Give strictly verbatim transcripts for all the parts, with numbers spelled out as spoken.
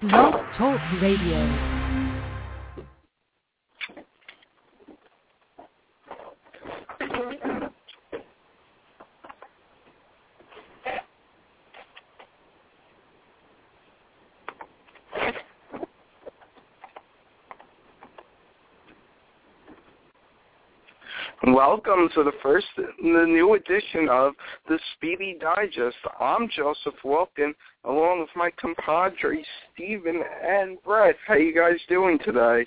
Blog Talk Radio. Welcome to the first, the new edition of the Speedy Digest. I'm Joseph Wilkin, along with my compadres Stephen and Brett. How you guys doing today?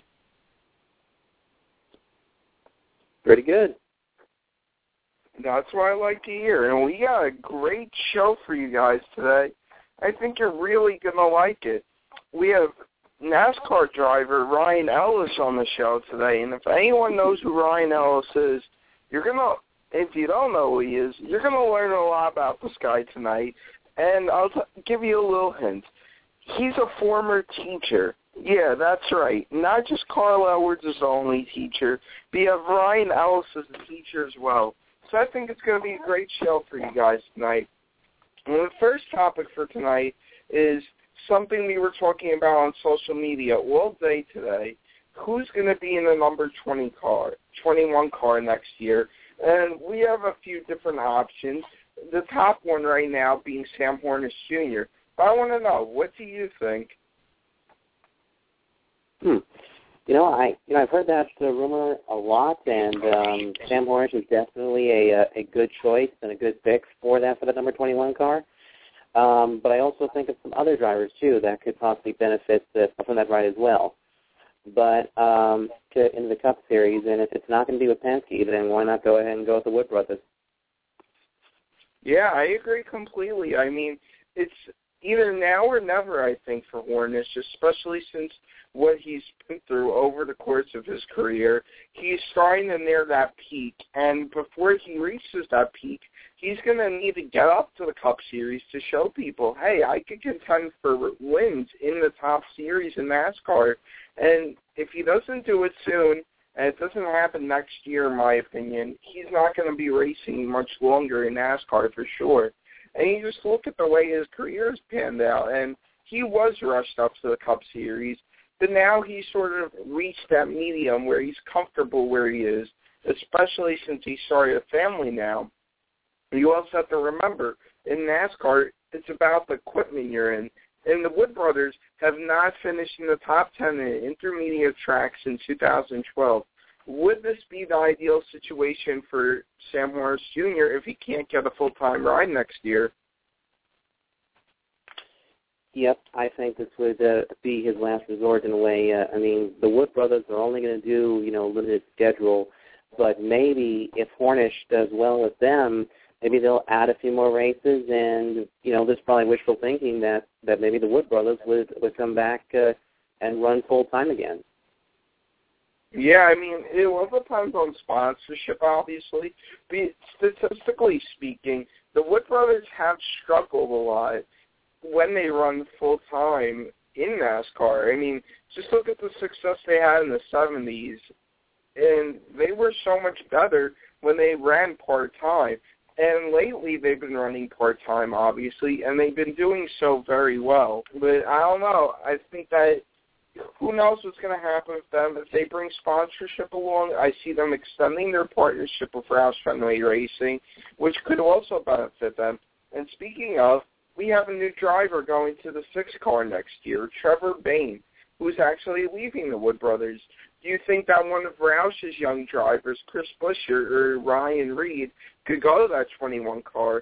Pretty good. That's what I like to hear, and we got a great show for you guys today. I think you're really going to like it. We have NASCAR driver Ryan Ellis on the show today, and if anyone knows who Ryan Ellis is, you're going to, if you don't know who he is, you're going to learn a lot about this guy tonight, and I'll t- give you a little hint. He's a former teacher. Yeah, that's right. Not just Carl Edwards is the only teacher, but you have Ryan Ellis as a teacher as well. So I think it's going to be a great show for you guys tonight. And the first topic for tonight is something we were talking about on social media all day today. Who's going to be in the number twenty car, twenty-one car next year? And we have a few different options. The top one right now being Sam Hornish Junior But I want to know, what do you think? Hmm. You know, I you know I've heard that uh, rumor a lot, and um, Sam Hornish is definitely a a good choice and a good pick for that for the number twenty-one car. Um, but I also think of some other drivers, too, that could possibly benefit the, from that ride as well. But um, to into the Cup Series, and if it's not going to be with Penske, then why not go ahead and go with the Wood Brothers? Yeah, I agree completely. I mean, it's either now or never, I think, for Hornish, especially since what he's been through over the course of his career. He's starting to near that peak, and before he reaches that peak, he's going to need to get up to the Cup Series to show people, hey, I could contend for wins in the top series in NASCAR. And if he doesn't do it soon, and it doesn't happen next year, in my opinion, he's not going to be racing much longer in NASCAR for sure. And you just look at the way his career has panned out, and he was rushed up to the Cup Series, but now he's sort of reached that medium where he's comfortable where he is, especially since he started a family now. You also have to remember, in NASCAR, it's about the equipment you're in. And the Wood Brothers have not finished in the top ten in intermediate tracks in two thousand twelve. Would this be the ideal situation for Sam Hornish Junior if he can't get a full-time ride next year? Yep, I think this would uh, be his last resort in a way. Uh, I mean, the Wood Brothers are only going to do, you know, limited schedule, but maybe if Hornish does well with them, maybe they'll add a few more races, and, you know, there's probably wishful thinking that, that maybe the Wood Brothers would, would come back uh, and run full-time again. Yeah, I mean, it will depend on sponsorship, obviously, but statistically speaking, the Wood Brothers have struggled a lot when they run full-time in NASCAR. I mean, just look at the success they had in the seventies, and they were so much better when they ran part-time. And lately they've been running part-time, obviously, and they've been doing so very well. But I don't know. I think that who knows what's going to happen with them. If they bring sponsorship along, I see them extending their partnership with Roush Fenway Racing, which could also benefit them. And speaking of, we have a new driver going to the sixth car next year, Trevor Bayne, who's actually leaving the Wood Brothers. Do you think that one of Roush's young drivers, Chris Buescher or Ryan Reed, could go to that twenty-one car?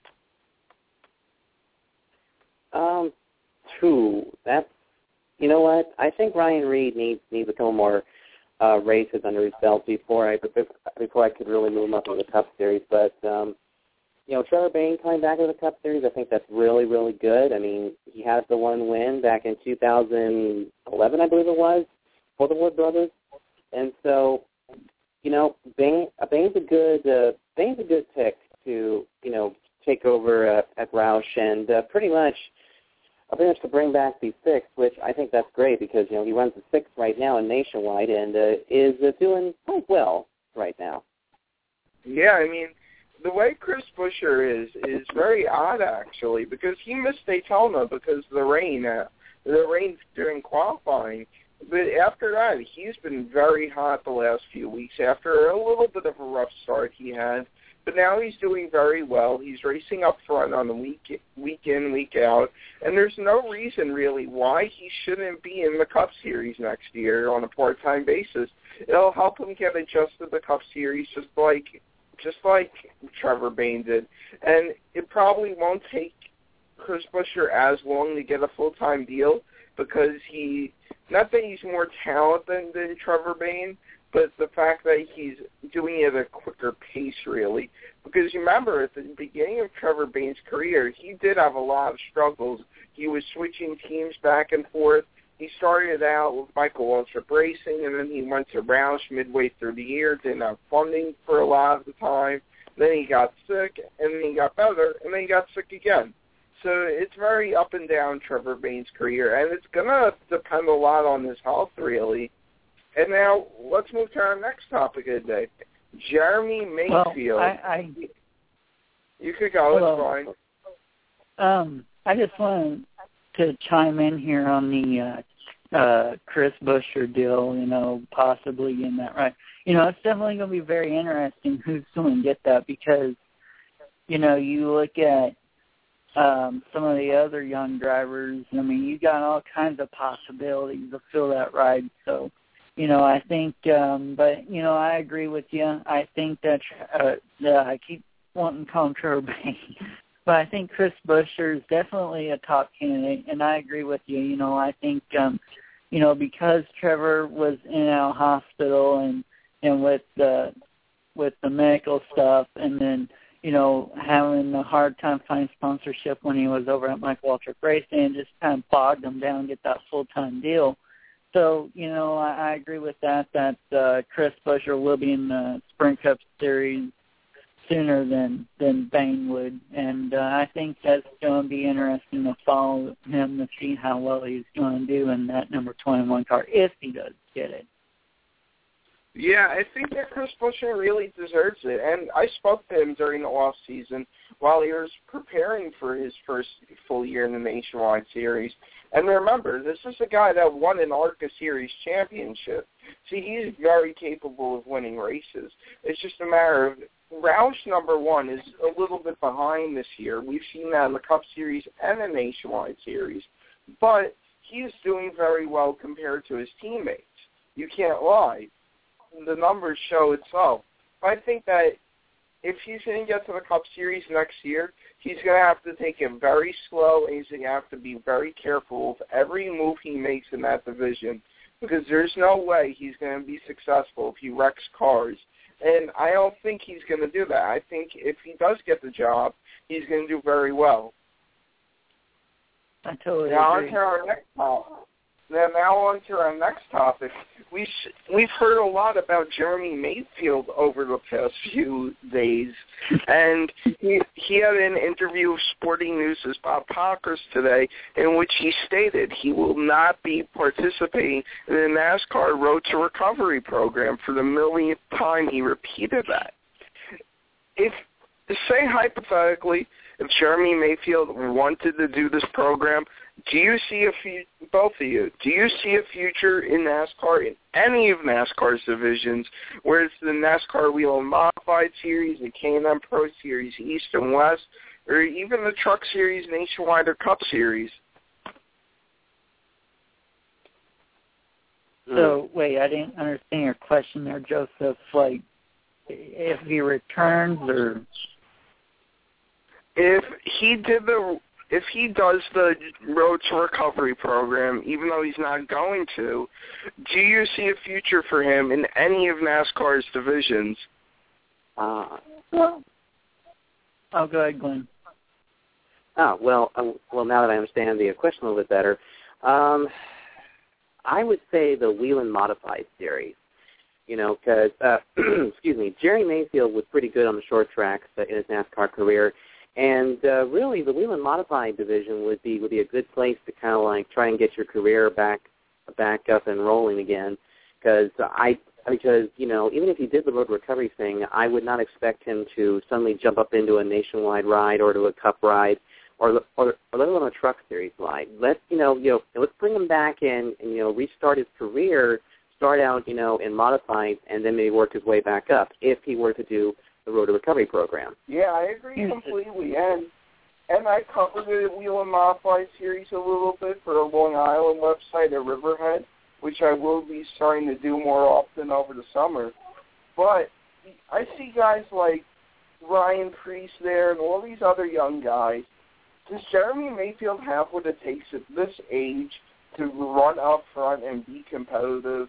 Um, true. That's, you know what? I think Ryan Reed needs needs a couple more uh, races under his belt before I before I could really move him up to the Cup Series. But um, you know, Trevor Bayne coming back to the Cup Series, I think that's really really good. I mean, he had the one win back in two thousand eleven, I believe it was, for the Wood Brothers, and so, you know, Bayne, Bayne's a good uh, Bayne's a good pick to, you know, take over uh, at Roush and uh, pretty much, uh, pretty much to bring back the sixth, which I think that's great because, you know, he runs the sixth right now in Nationwide and uh, is uh, doing quite well right now. Yeah, I mean, the way Chris Buescher is is very odd, actually, because he missed Daytona because of the rain. Uh, the rain during qualifying. But after that, he's been very hot the last few weeks after a little bit of a rough start he had. But now he's doing very well. He's racing up front on the week, week in, week out. And there's no reason, really, why he shouldn't be in the Cup Series next year on a part-time basis. It'll help him get adjusted to the Cup Series just like just like Trevor Bayne did. And it probably won't take Chris Buescher as long to get a full-time deal because he, not that he's more talented than, than Trevor Bayne, but the fact that he's doing it at a quicker pace, really. Because you remember, at the beginning of Trevor Bayne's career, he did have a lot of struggles. He was switching teams back and forth. He started out with Michael Waltrip Racing, and then he went to Roush midway through the year, didn't have funding for a lot of the time. Then he got sick, and then he got better, and then he got sick again. So it's very up and down, Trevor Bayne's career, and it's going to depend a lot on his health, really. And now let's move to our next topic of the day. Jeremy Mayfield. Well, I, I, you could go. Hello. It's fine. Um, I just wanted to chime in here on the uh, uh, Chris Buescher deal, you know, possibly getting that right. You know, it's definitely going to be very interesting who's going to get that because, you know, you look at um, some of the other young drivers. I mean, you got all kinds of possibilities to fill that ride. So, you know, I think, um, but, you know, I agree with you. I think that, uh, that I keep wanting to call him Trevor Bayne. But I think Chris Buescher is definitely a top candidate, and I agree with you. You know, I think, um, you know, because Trevor was in and out of hospital and, and with the, with the medical stuff and then, you know, having a hard time finding sponsorship when he was over at Mike Waltrip Racing and just kind of bogged him down and get that full-time deal. So, you know, I, I agree with that, that uh, Chris Buescher will be in the Sprint Cup Series sooner than, than Bayne would. And uh, I think that's going to be interesting to follow him to see how well he's going to do in that number twenty-one car, if he does get it. Yeah, I think that Chris Buescher really deserves it. And I spoke to him during the off season while he was preparing for his first full year in the Nationwide Series. And remember, this is a guy that won an ARCA Series championship. See, he's very capable of winning races. It's just a matter of Roush number one is a little bit behind this year. We've seen that in the Cup Series and the Nationwide Series. But he's doing very well compared to his teammates. You can't lie. The numbers show itself. I think that if he's going to get to the Cup Series next year, he's going to have to take it very slow, and he's going to have to be very careful with every move he makes in that division because there's no way he's going to be successful if he wrecks cars. And I don't think he's going to do that. I think if he does get the job, he's going to do very well. I totally now agree. On to our next topic. Now, now on to our next topic. We sh- we've heard a lot about Jeremy Mayfield over the past few days, and he, he had an interview with Sporting News' Bob Pockrass today in which he stated he will not be participating in the NASCAR Road to Recovery program. For the millionth time, he repeated that. If, say hypothetically, if Jeremy Mayfield wanted to do this program, do you see a fu- both of you, do you see a future in NASCAR, in any of NASCAR's divisions, where it's the NASCAR Wheel and Modified Series, the K and M Pro Series East and West, or even the Truck Series, Nationwide, or Cup Series? So, wait, I didn't understand your question there, Joseph. Like, if he returns or... If he did the... If he does the Road to Recovery program, even though he's not going to, do you see a future for him in any of NASCAR's divisions? Uh, well, oh, go ahead, Glenn. Oh, well, uh, well, now that I understand the question a little bit better, um, I would say the Whelen Modified Series. You know, because, uh, excuse me, Jerry Mayfield was pretty good on the short tracks uh, in his NASCAR career. And uh, really, the Whelen Modified division would be would be a good place to kind of like try and get your career back back up and rolling again. Because I because you know even if he did the road recovery thing, I would not expect him to suddenly jump up into a nationwide ride or to a cup ride or or, or let alone a truck series line. Let's you know you know let's bring him back in and you know restart his career, start out you know in modified, and then maybe work his way back up if he were to do the Road to Recovery program. Yeah, I agree completely, and and I covered the Wheel and Modified series a little bit for the Long Island website at Riverhead, which I will be starting to do more often over the summer. But I see guys like Ryan Preece there and all these other young guys. Does Jeremy Mayfield have what it takes at this age to run up front and be competitive?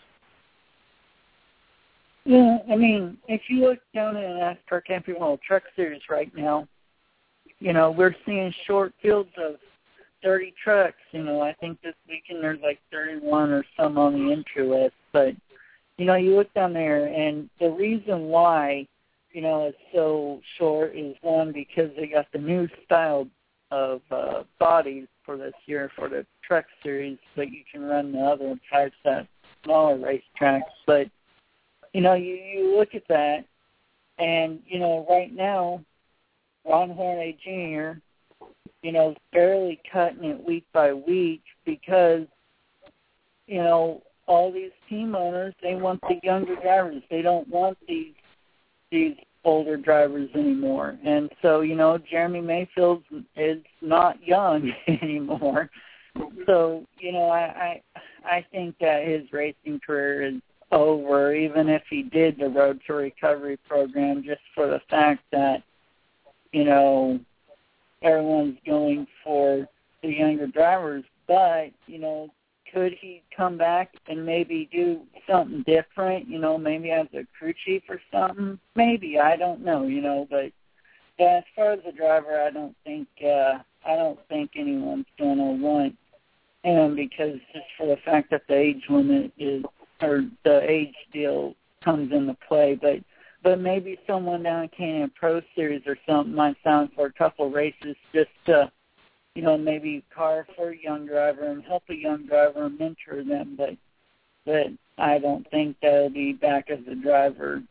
Yeah, I mean, if you look down at an NASCAR Camping World Truck Series right now, you know, we're seeing short fields of thirty trucks. You know, I think this weekend there's like thirty-one or some on the entry list. But, you know, you look down there, and the reason why, you know, it's so short is, one, because they got the new style of uh, bodies for this year for the truck series, but you can run the other types at smaller racetracks. But, you know, you, you look at that, and, you know, right now, Ron Hornaday Junior, you know, barely cutting it week by week because, you know, all these team owners, they want the younger drivers. They don't want these these older drivers anymore. And so, you know, Jeremy Mayfield is not young anymore. So, you know, I, I I think that his racing career is over, even if he did the Road to Recovery program, just for the fact that, you know, everyone's going for the younger drivers. But, you know, could he come back and maybe do something different, you know, maybe as a crew chief or something? Maybe, I don't know, you know, but yeah, as far as the driver, I don't think uh, I don't think anyone's going to want him because just for the fact that the age limit is, or the age deal comes into play. But But maybe someone down in Canyon Pro Series or something might sign for a couple of races just to, you know, maybe car for a young driver and help a young driver and mentor them. But but I don't think they'll be back as a driver.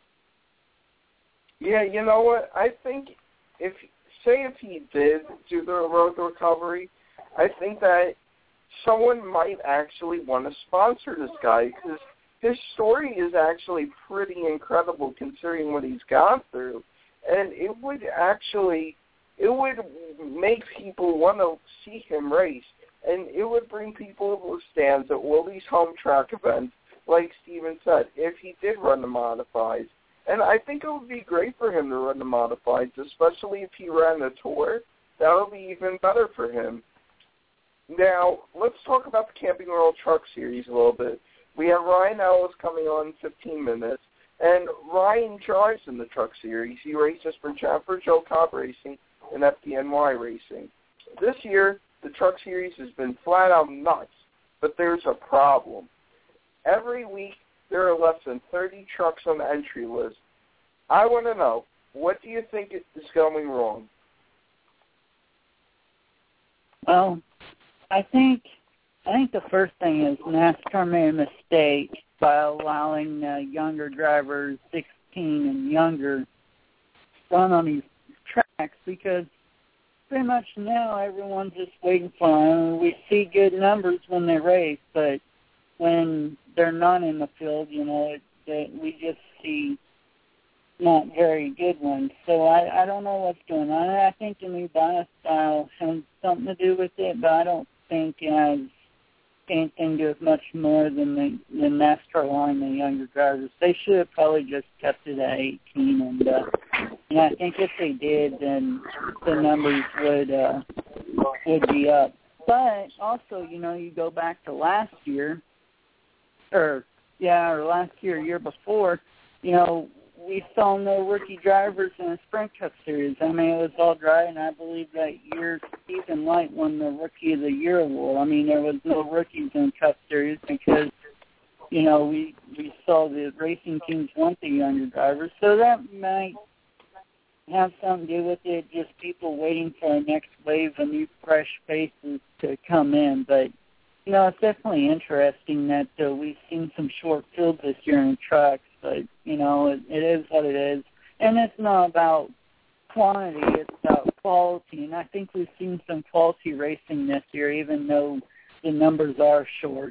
Yeah, you know what? I think if, say if he did do the Road to Recovery, I think that someone might actually want to sponsor this guy because his story is actually pretty incredible considering what he's gone through. And it would actually, it would make people want to see him race. And it would bring people to the stands at all these home track events, like Steven said, if he did run the modifieds. And I think it would be great for him to run the modifieds, especially if he ran the tour. That would be even better for him. Now, let's talk about the Camping World Truck Series a little bit. We have Ryan Ellis coming on in fifteen minutes, and Ryan drives in the truck series. He races for Jennifer Jo Cobb Racing and F D N Y Racing. This year, the truck series has been flat out nuts, but there's a problem. Every week, there are less than thirty trucks on the entry list. I want to know, what do you think is going wrong? Well, I think... I think the first thing is NASCAR made a mistake by allowing uh, younger drivers, sixteen and younger, run on these tracks because pretty much now everyone's just waiting for them. We see good numbers when they race, but when they're not in the field, you know, it, it, we just see not very good ones. So I, I don't know what's going on. I think the new bias style has something to do with it, but I don't think it has anything to do with much more than the, the NASCAR line the younger drivers. They should have probably just kept it at eighteen, and uh, and I think if they did, then the numbers would uh, would be up. But also, you know, you go back to last year, or yeah, or last year, year before, you know, we saw no rookie drivers in the Sprint Cup Series. I mean, it was all dry, and I believe that year Stephen Light won the Rookie of the Year award. I mean, there was no rookies in the Cup Series because, you know, we, we saw the racing teams want the younger drivers. So that might have something to do with it, just people waiting for a next wave of new fresh faces to come in. But, you know, it's definitely interesting that uh, we've seen some short fields this year in trucks. But, you know, it, it is what it is. And it's not about quantity, it's about quality, and I think we've seen some quality racing this year, even though the numbers are short.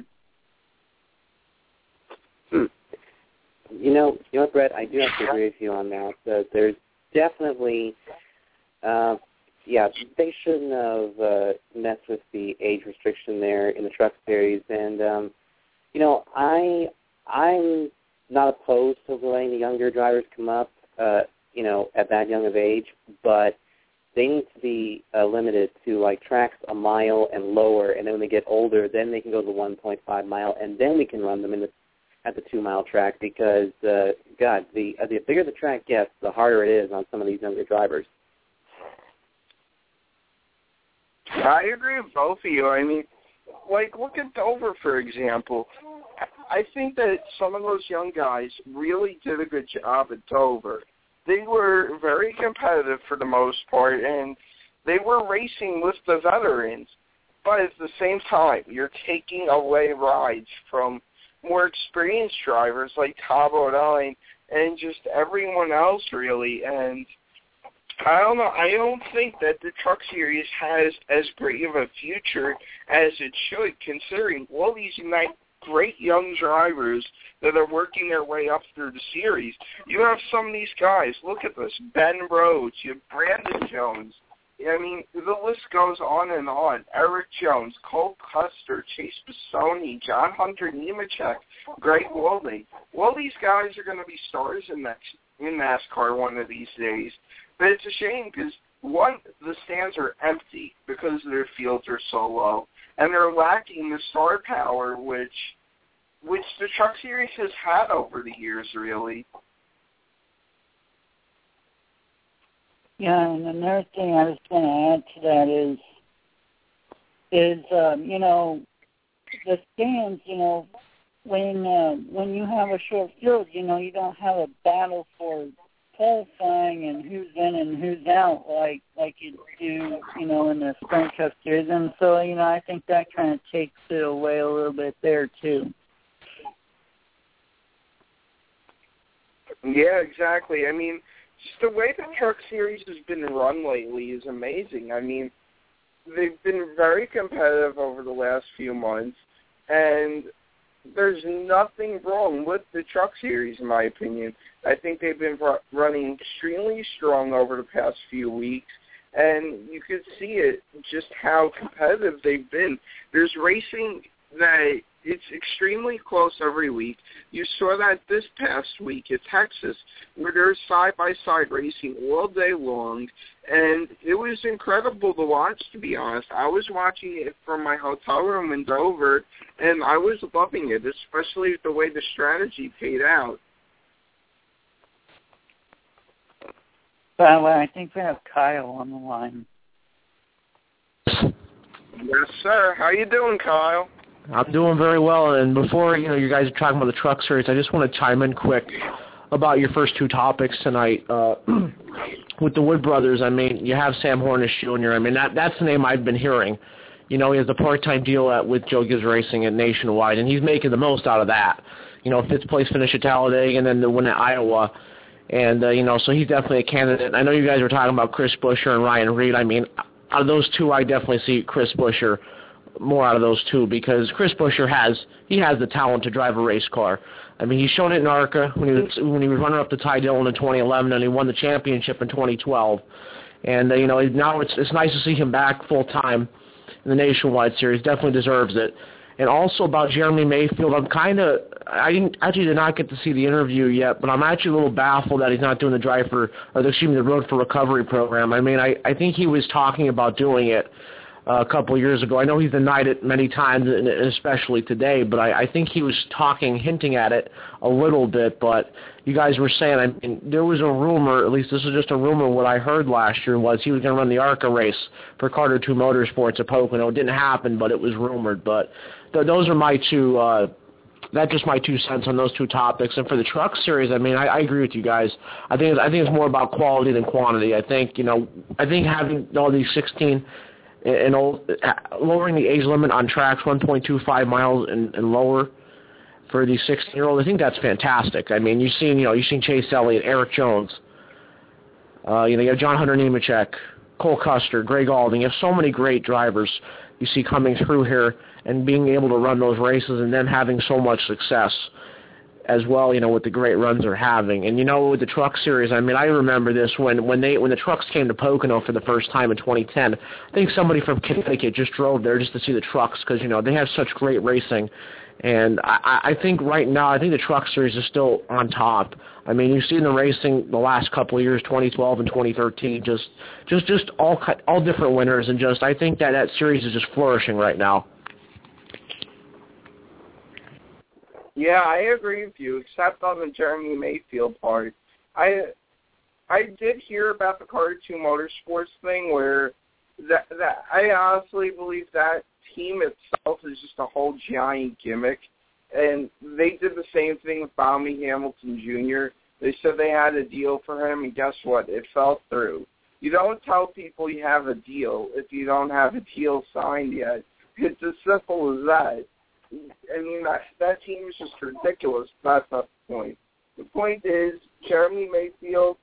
Hmm. You know, you know what, Brett, I do have to agree with you on that. Uh, there's definitely, uh, yeah, they shouldn't have uh, messed with the age restriction there in the Truck Series. And, um, you know, I, I'm not opposed to letting the younger drivers come up, uh, you know, at that young of age, but they need to be uh, limited to, like, tracks a mile and lower, and then when they get older, then they can go to the one point five mile, and then we can run them in the at the two-mile track because, uh, God, the, uh, the bigger the track gets, the harder it is on some of these younger drivers. I agree with both of you. I mean, like, look at Dover, for example. I think that some of those young guys really did a good job at Dover. They were very competitive for the most part, and they were racing with the veterans. But at the same time, you're taking away rides from more experienced drivers like Tom Bodine and just everyone else, really. And I don't know. I don't think that the Truck Series has as great of a future as it should, considering all these nice, great young drivers that are working their way up through the series. You have some of these guys. Look at this. Ben Rhodes. You have Brandon Jones. I mean, the list goes on and on. Eric Jones, Cole Custer, Chase Bissoni, John Hunter Nemechek, Greg Walding. All these guys are going to be stars in that in NASCAR one of these days. But it's a shame because, one, the stands are empty because their fields are so low, and they're lacking the star power, which which the Truck Series has had over the years, really. Yeah, and another thing I was going to add to that is, is um, you know, the stands, you know, when uh, when you have a short field, you know, you don't have a battle for qualifying and who's in and who's out like like you do, you know, in the Sprint Cup Series. And so, you know, I think that kind of takes it away a little bit there, too. Yeah, exactly. I mean, just the way the Truck Series has been run lately is amazing. I mean, they've been very competitive over the last few months, and there's nothing wrong with the Truck Series, in my opinion. I think they've been running extremely strong over the past few weeks, and you could see it, just how competitive they've been. There's racing that it's extremely close every week. You saw that this past week at Texas, where there's side-by-side racing all day long, and it was incredible to watch, to be honest. I was watching it from my hotel room in Dover, and I was loving it, especially the way the strategy paid out. By the way, I think we have Kyle on the line. Yes, sir. How you doing, Kyle? I'm doing very well, and before, you know, you guys are talking about the Truck Series, I just want to chime in quick about your first two topics tonight. Uh, with the Wood Brothers, I mean, you have Sam Hornish Junior I mean, that that's the name I've been hearing. You know, he has a part-time deal at, with Joe Gibbs Racing at Nationwide, and he's making the most out of that. You know, fifth place finish at Talladega, and then the win at Iowa. And, uh, you know, so he's definitely a candidate. I know you guys were talking about Chris Buescher and Ryan Reed. I mean, out of those two, I definitely see Chris Buescher more out of those two, because Chris Buescher has he has the talent to drive a race car. I mean, he's shown it in ARCA when he was when he was running up to Ty Dillon in twenty eleven, and he won the championship in twenty twelve. And uh, you know, now it's it's nice to see him back full time in the Nationwide Series. Definitely deserves it. And also about Jeremy Mayfield, I'm kind of I didn't actually did not get to see the interview yet, but I'm actually a little baffled that he's not doing the drive for or the, excuse me the Road for Recovery program. I mean, I I think he was talking about doing it a couple of years ago. I know he's denied it many times, and especially today, but I, I think he was talking, hinting at it a little bit. But you guys were saying, I mean, there was a rumor, at least this is just a rumor, what I heard last year was he was going to run the ARCA race for Carter two Motorsports at Pocono. It didn't happen, but it was rumored. But th- those are my two, uh, that's just my two cents on those two topics. And for the Truck Series, I mean, I, I agree with you guys. I think, I think it's more about quality than quantity. I think, you know, I think having all these sixteen and lowering the age limit on tracks one point two five miles and, and lower for these sixteen-year-olds, I think that's fantastic. I mean, you've seen, you know, you've seen Chase Elliott, Eric Jones, uh, you know, you have John Hunter Nemechek, Cole Custer, Greg Alding. You have so many great drivers you see coming through here and being able to run those races and then having so much success as well, you know, with the great runs they're having. And, you know, with the Truck Series, I mean, I remember this when, when they when the trucks came to Pocono for the first time in twenty ten. I think somebody from Connecticut just drove there just to see the trucks because, you know, they have such great racing. And I, I think right now, I think the Truck Series is still on top. I mean, you've seen the racing the last couple of years, twenty twelve and twenty thirteen, just just, just all all different winners, and just I think that that series is just flourishing right now. Yeah, I agree with you, except on the Jeremy Mayfield part. I I did hear about the Carter two Motorsports thing where that, that I honestly believe that team itself is just a whole giant gimmick. And they did the same thing with Bobby Hamilton Junior They said they had a deal for him, and guess what? It fell through. You don't tell people you have a deal if you don't have a deal signed yet. It's as simple as that. I mean, that, that team is just ridiculous. That's not the point. The point is, Jeremy Mayfield,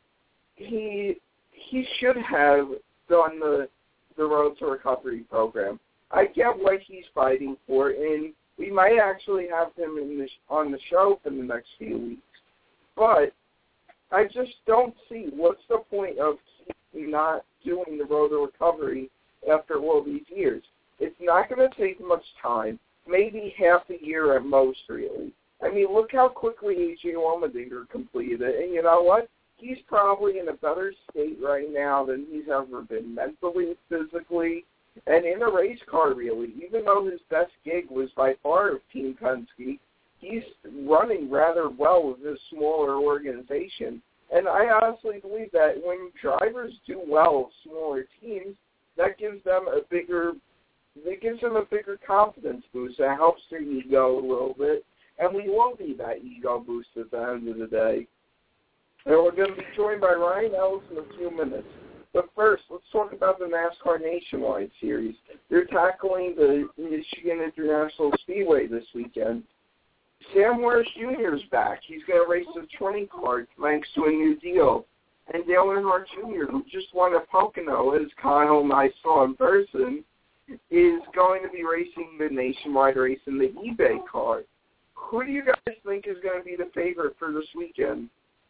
he he should have done the the Road to Recovery program. I get what he's fighting for, and we might actually have him in the, on the show for the next few weeks. But I just don't see what's the point of not doing the Road to Recovery after all these years. It's not going to take much time. Maybe half a year at most, really. I mean, look how quickly A J Allmendinger completed it. And you know what? He's probably in a better state right now than he's ever been mentally, physically, and in a race car, really. Even though his best gig was by far with Team Penske, he's running rather well with this smaller organization. And I honestly believe that when drivers do well with smaller teams, that gives them a bigger It gives them a bigger confidence boost. It helps their ego a little bit. And we will need that ego boost at the end of the day. And we're going to be joined by Ryan Ellis in a few minutes. But first, let's talk about the NASCAR Nationwide Series. They're tackling the Michigan International Speedway this weekend. Sam Morris Junior is back. He's going to race the twenty car thanks to a new deal. And Dale Earnhardt Junior, who just won at Pocono, as Kyle and I saw in person, is going to be racing the nationwide race in the eBay car. Who do you guys think is going to be the favorite for this weekend?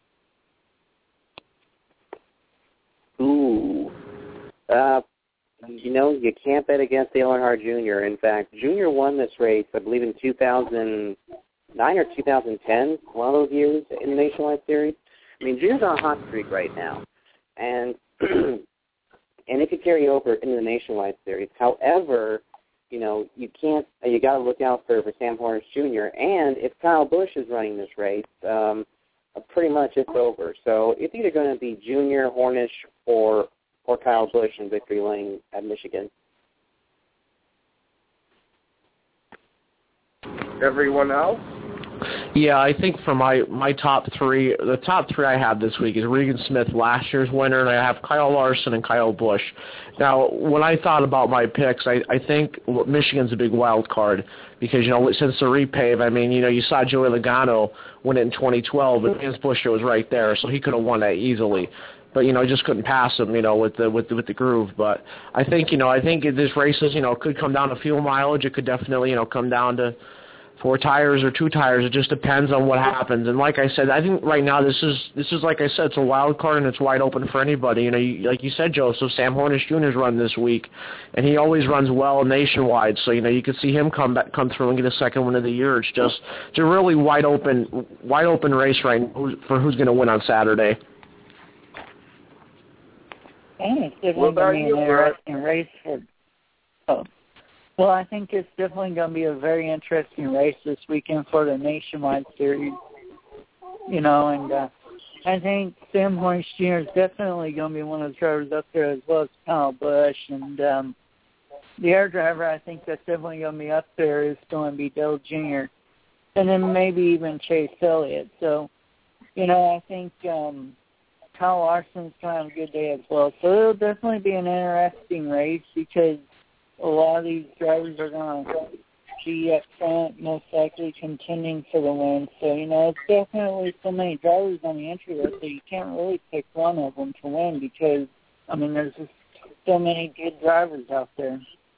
Ooh. Uh, you know, you can't bet against Dale Earnhardt Junior In fact, Junior won this race, I believe, in two thousand nine or two thousand ten, one of those years in the Nationwide Series. I mean, Junior's on a hot streak right now. And and it could carry over into the Nationwide Series. However, you know, you can't, you got to look out for, for Sam Hornish Junior And if Kyle Busch is running this race, um, pretty much it's over. So it's either going to be Junior, Hornish, or or Kyle Busch in victory lane at Michigan. Everyone else? Yeah, I think for my, my top three, the top three I have this week is Regan Smith, last year's winner, and I have Kyle Larson and Kyle Busch. Now, when I thought about my picks, I, I think Michigan's a big wild card because, you know, since the repave, I mean, you know, you saw Joey Logano win it in twenty twelve, and Lance Buescher was right there, so he could have won that easily. But, you know, I just couldn't pass him, you know, with the with the, with the groove. But I think, you know, I think this races, you know, could come down to fuel mileage. It could definitely, you know, come down to four tires or two tires. It just depends on what happens. And like I said, I think right now this is this is like I said, it's a wild card and it's wide open for anybody. You know, you, like you said, Joseph, Sam Hornish Junior's run this week, and he always runs well nationwide. So you know, you could see him come back, come through and get a second win of the year. It's just it's a really wide open wide open race right now for who's going to win on Saturday. And it's definitely going to be an interesting race for. Oh. Well, I think it's definitely going to be a very interesting race this weekend for the Nationwide Series. You know, and uh, I think Sam Hornish Junior is definitely going to be one of the drivers up there as well as Kyle Busch. And um, the air driver I think that's definitely going to be up there is going to be Dale Junior And then maybe even Chase Elliott. So, you know, I think um, Kyle Larson's going to have a good day as well. So it'll definitely be an interesting race because a lot of these drivers are going to be up front, most likely contending for the win. So, you know, it's definitely so many drivers on the entry list that you can't really pick one of them to win because, I mean, there's just so many good drivers out there.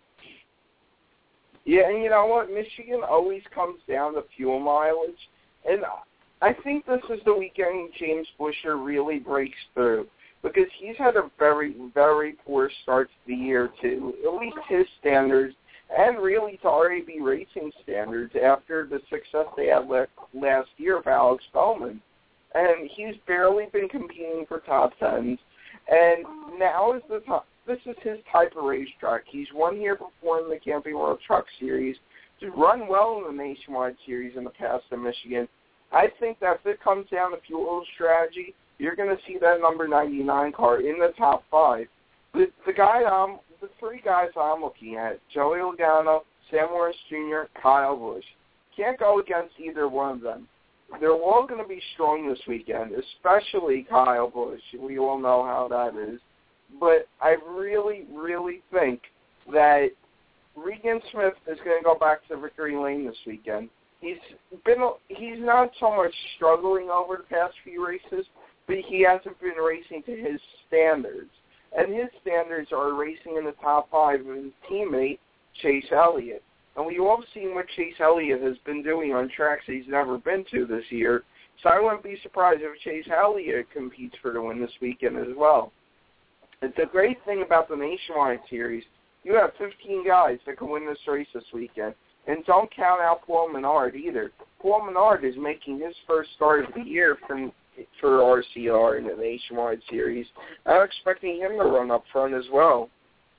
Yeah, and you know what? Michigan always comes down to fuel mileage. And I think this is the weekend James Buescher really breaks through, because he's had a very, very poor start to the year to at least his standards, and really to R A B Racing standards after the success they had last year of Alex Bowman. And he's barely been competing for top tens, and now is the top. This is his type of racetrack. He's won here before in the Camping World Truck Series, to run well in the Nationwide Series in the past in Michigan. I think that if it comes down to fuel strategy, you're going to see that number ninety-nine car in the top five. The, the guy, um, the three guys I'm looking at, Joey Logano, Sam Morris Junior, Kyle Busch. Can't go against either one of them. They're all going to be strong this weekend, especially Kyle Busch. We all know how that is. But I really, really think that Regan Smith is going to go back to victory lane this weekend. He's been he's not so much struggling over the past few races, but he hasn't been racing to his standards. And his standards are racing in the top five with his teammate, Chase Elliott. And we've all seen what Chase Elliott has been doing on tracks he's never been to this year. So I wouldn't be surprised if Chase Elliott competes for the win this weekend as well. The great thing about the Nationwide Series, you have fifteen guys that can win this race this weekend. And don't count out Paul Menard either. Paul Menard is making his first start of the year from for R C R in the Nationwide Series. I'm expecting him to run up front as well.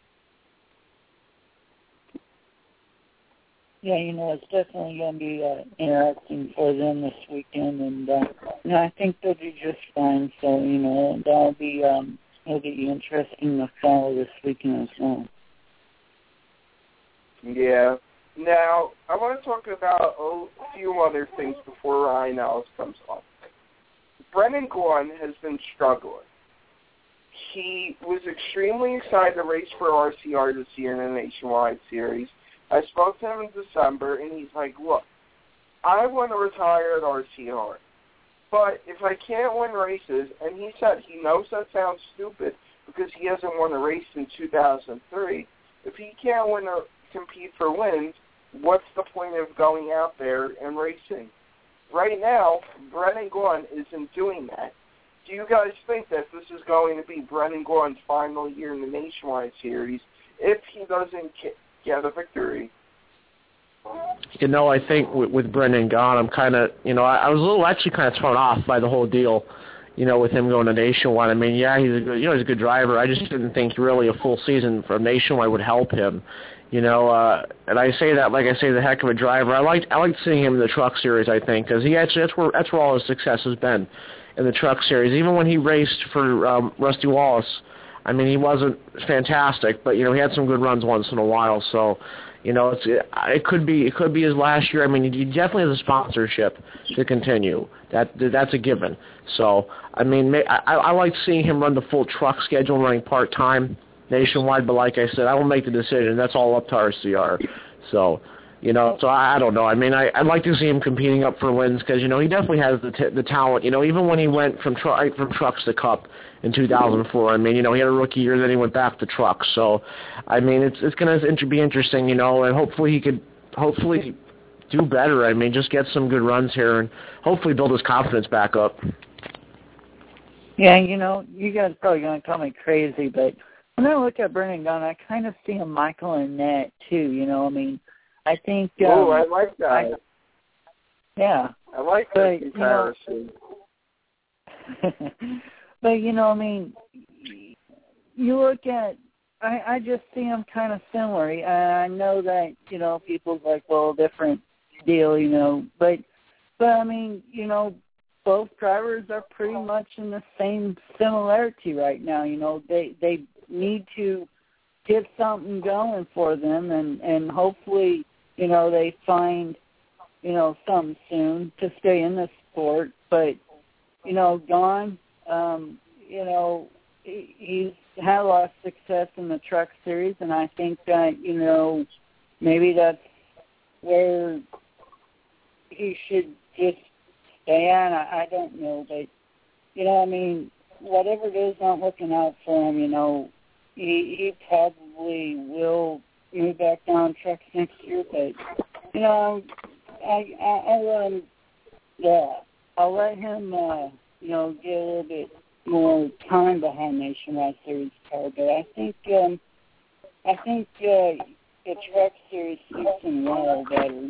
Yeah, you know, it's definitely going to be uh, interesting for them this weekend, and uh, you know, I think they'll do just fine. So, you know, that'll be um, it'll be interesting to follow this weekend as well. Yeah. Now, I want to talk about a few other things before Ryan Ellis comes on. Brennan Gaughan has been struggling. He was extremely excited to race for R C R this year in the Nationwide Series. I spoke to him in December, and he's like, look, I want to retire at R C R, but if I can't win races, and he said he knows that sounds stupid because he hasn't won a race in two thousand three, if he can't win or compete for wins, what's the point of going out there and racing? Right now, Brennan Gaughan isn't doing that. Do you guys think that this is going to be Brennan Gaughan's final year in the Nationwide Series if he doesn't get a victory? You know, I think with, with Brennan Gaughan, I'm kind of, you know, I, I was a little actually kind of thrown off by the whole deal, you know, with him going to Nationwide. I mean, yeah, he's a good, you know, he's a good driver. I just didn't think really a full season for Nationwide would help him. You know, uh, and I say that like I say, the heck of a driver. I liked I liked seeing him in the Truck Series. I think because he actually that's where that's where all his success has been, in the Truck Series. Even when he raced for um, Rusty Wallace, I mean, he wasn't fantastic, but you know, he had some good runs once in a while. So, you know, it's it, it could be it could be his last year. I mean, he definitely has a sponsorship to continue. That that's a given. So, I mean, I I liked seeing him run the full truck schedule, running part time Nationwide, but like I said, I will make the decision. That's all up to R C R. So, you know, so I, I don't know. I mean, I, I'd like to see him competing up for wins because, you know, he definitely has the t- the talent. You know, even when he went from tr- from trucks to Cup in two thousand four, I mean, you know, he had a rookie year, then he went back to trucks. So, I mean, it's it's going to be interesting, you know, and hopefully he could hopefully do better. I mean, just get some good runs here and hopefully build his confidence back up. Yeah, you know, you guys are probably going to call me crazy, but when I look at Brennan Gaughan, I kind of see a Michael Annett too. You know, I mean, I think. Um, oh, I like that. I, yeah, I like that comparison. You know, but you know, I mean, you look at. I, I just see them kind of similar. I, I know that you know people's like, well, different deal, you know, but but I mean, you know. Both drivers are pretty much in the same similarity right now. You know, they they need to get something going for them, and, and hopefully, you know, they find, you know, something soon to stay in the sport. But, you know, Gaughan, um, you know, he, he's had a lot of success in the Truck Series, and I think that, you know, maybe that's where he should just Dan, I, I don't know, but, you know, I mean, whatever it is not working out for him, you know, he he probably will move back down trucks next year. But you know, I I I'll let him. Yeah, I'll let him. Uh, you know, get a little bit more time behind Nationwide Series car. But I think um, I think uh, the Truck Series suits him well better.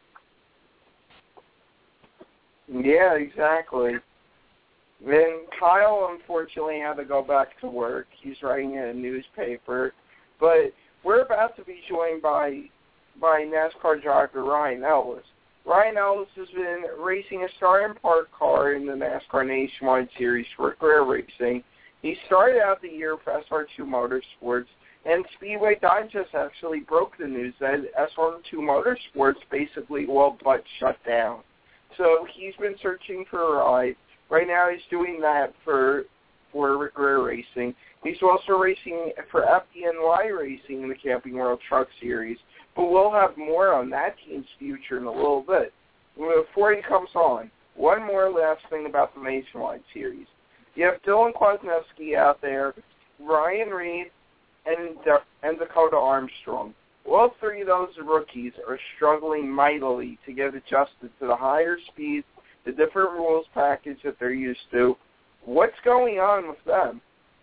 Yeah, exactly. Then Kyle unfortunately had to go back to work. He's writing in a newspaper. But we're about to be joined by by NASCAR driver Ryan Ellis. Ryan Ellis has been racing a Star and Park car in the NASCAR Nationwide Series for Rick Ware Racing. He started out the year with S R two Motorsports, and Speedway Digest actually broke the news that S R two Motorsports basically, well, but shut down. So he's been searching for a ride. Right now he's doing that for for Rick Ware Racing. He's also racing for F D N Y Racing in the Camping World Truck Series. But we'll have more on that team's future in a little bit. Before he comes on, one more last thing about the Nationwide Series. You have Dylan Kwasniewski out there, Ryan Reed, and, and Dakota Armstrong. All three of those rookies are struggling mightily to get adjusted to the higher speeds, the different rules package that they're used to. What's going on with them?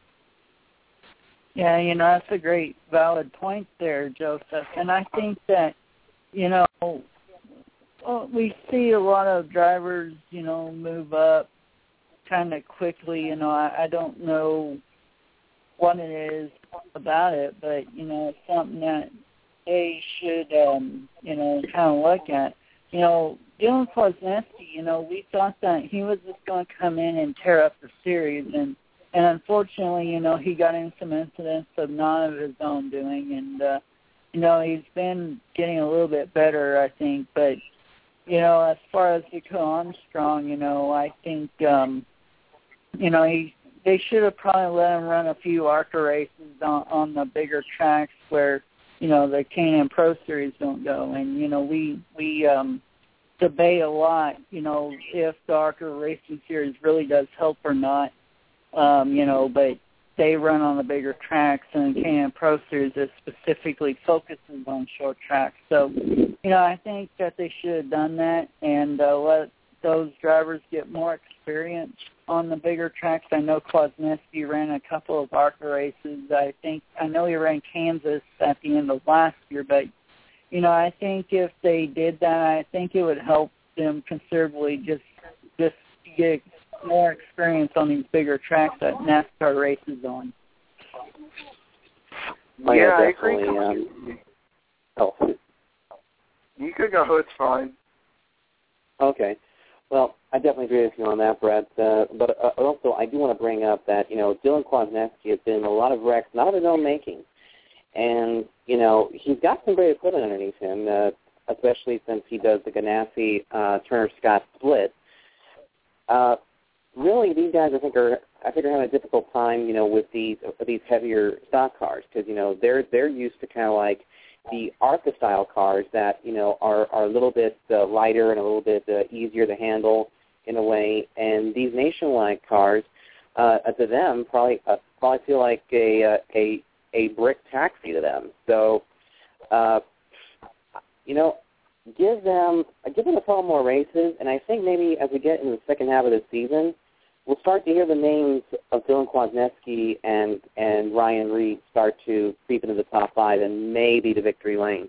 Yeah, you know, that's a great, valid point there, Joseph. And I think that, you know, well, we see a lot of drivers, you know, move up kind of quickly. You know, I, I don't know what it is about it, but, you know, it's something that they should, um, you know, kind of look at. You know, Dylan Kwasniewski, you know, we thought that he was just going to come in and tear up the series, and And unfortunately, you know, he got in some incidents of not of his own doing, and, uh, you know, he's been getting a little bit better, I think. But, you know, as far as Dakota Armstrong, you know, I think, um, you know, he they should have probably let him run a few ARCA races on, on the bigger tracks where, you know, the K and M Pro Series don't go. And, you know, we, we um, debate a lot, you know, if the ARCA Racing Series really does help or not. Um, you know, but they run on the bigger tracks, and the K and M Pro Series is specifically focuses on short tracks. So, you know, I think that they should have done that and uh, let those drivers get more experience on the bigger tracks. I know Kwasniewski ran a couple of ARCA races. I think I know he ran Kansas at the end of last year, but, you know, I think if they did that, I think it would help them considerably just just get more experience on these bigger tracks that NASCAR races on. Oh, yeah, yeah, I agree. um, oh. You could go, it's fine. Okay. Well, I definitely agree with you on that, Brett. Uh, but uh, also, I do want to bring up that, you know, Dylan Kwasniewski has been in a lot of wrecks, not of his own making. And, you know, he's got some great equipment underneath him, uh, especially since he does the Ganassi uh, Turner Scott split. Uh, really, these guys, I think, are I think are having a difficult time, you know, with these with these heavier stock cars because, you know, they're they're used to kind of like the ARCA style cars that, you know, are, are a little bit uh, lighter and a little bit uh, easier to handle in a way. And these Nationwide cars, uh, to them, probably uh, probably feel like a uh, a a brick taxi to them. So, uh, you know, give them give them a couple more races, and I think maybe as we get into the second half of the season, we'll start to hear the names of Dylan Kwasniewski and, and Ryan Reed start to creep into the top five and maybe the victory lane.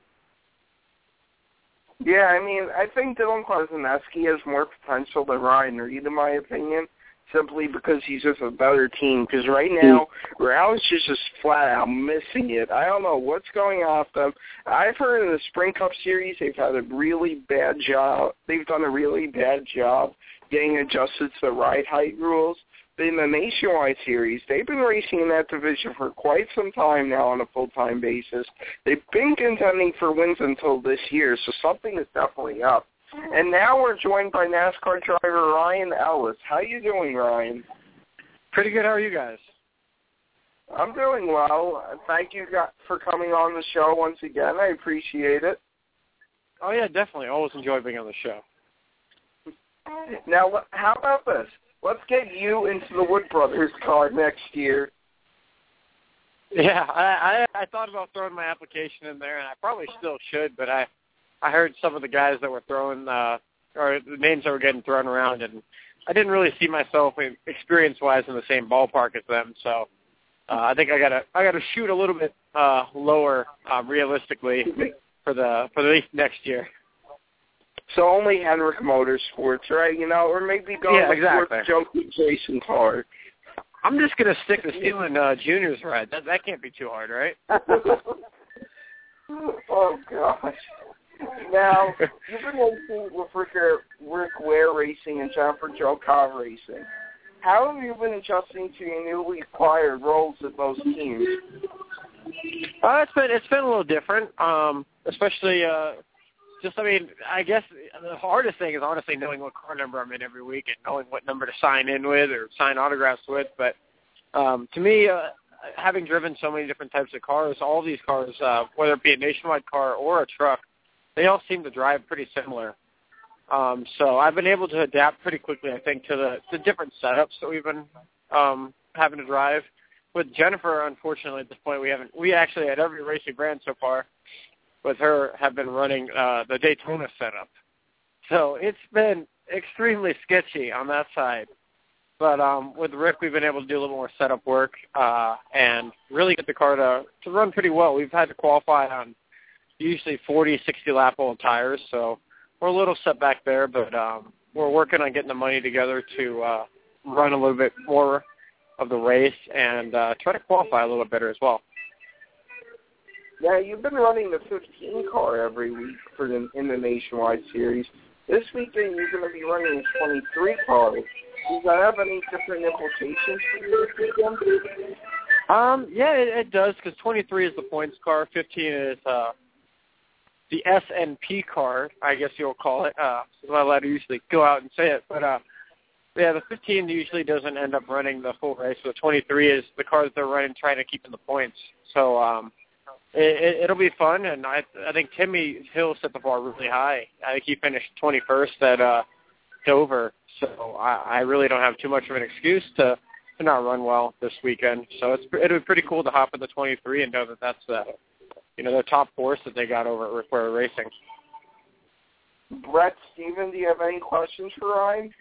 Yeah, I mean, I think Dylan Kwasniewski has more potential than Ryan Reed, in my opinion, simply because he's just a better team. Because right now, Roush is just flat out missing it. I don't know what's going on with them. I've heard in the Spring Cup Series they've had a really bad job. They've done a really bad job getting adjusted to the ride height rules. But in the Nationwide Series, they've been racing in that division for quite some time now on a full-time basis. They've been contending for wins until this year, so something is definitely up. And now we're joined by NASCAR driver Ryan Ellis. How you doing, Ryan? Pretty good. How are you guys? I'm doing well. Thank you for coming on the show once again. I appreciate it. Oh, yeah, definitely. Always enjoy being on the show. Now, how about this? Let's get you into the Wood Brothers car next year. Yeah, I, I I thought about throwing my application in there, and I probably still should, but I I heard some of the guys that were throwing, uh, or the names that were getting thrown around, and I didn't really see myself experience-wise in the same ballpark as them, so uh, I think I gotta I gotta shoot a little bit uh, lower uh, realistically for the for the next year. So only Henrik Motorsports, right? You know, or maybe go yeah, with exactly. Joki's racing car. I'm just gonna stick to stealing uh, Junior's ride. That that can't be too hard, right? Oh gosh. Now you've been racing with Rick, Rick Ware Racing and Jennifer Jo Cobb Racing. How have you been adjusting to your newly acquired roles at those teams? Uh, it's been it's been a little different, um, especially. Uh, Just, I mean, I guess the hardest thing is honestly knowing what car number I'm in every week and knowing what number to sign in with or sign autographs with. But um, to me, uh, having driven so many different types of cars, all these cars, uh, whether it be a Nationwide car or a truck, they all seem to drive pretty similar. Um, so I've been able to adapt pretty quickly, I think, to the, the different setups that we've been um, having to drive. With Jennifer, unfortunately, at this point, we haven't. We actually, at every racing brand so far, with her, have been running uh, the Daytona setup. So it's been extremely sketchy on that side. But um, with Rick, we've been able to do a little more setup work uh, and really get the car to, to run pretty well. We've had to qualify on usually forty, sixty-lap old tires, so we're a little set back there, but um, we're working on getting the money together to uh, run a little bit more of the race and uh, try to qualify a little better as well. Now, you've been running the fifteen car every week for the, in the Nationwide Series. This weekend, you're going to be running the twenty-three car. Does that have any different implications for you this weekend? Um, yeah, it, it does, because twenty-three is the points car. fifteen is uh, the S and P car, I guess you'll call it. Uh, I'm not allowed to usually go out and say it. But, uh, yeah, the fifteen usually doesn't end up running the full race. So the twenty-three is the car that they're running trying to keep in the points. So, um, It, it, it'll be fun, and I I think Timmy Hill set the bar really high. I think he finished twenty-first at uh, Dover, so I, I really don't have too much of an excuse to, to not run well this weekend. So it's it'll be pretty cool to hop in the twenty-three and know that that's the you know the top horse that they got over at Rick Ware Racing. Brett, Steven, do you have any questions for Ryan?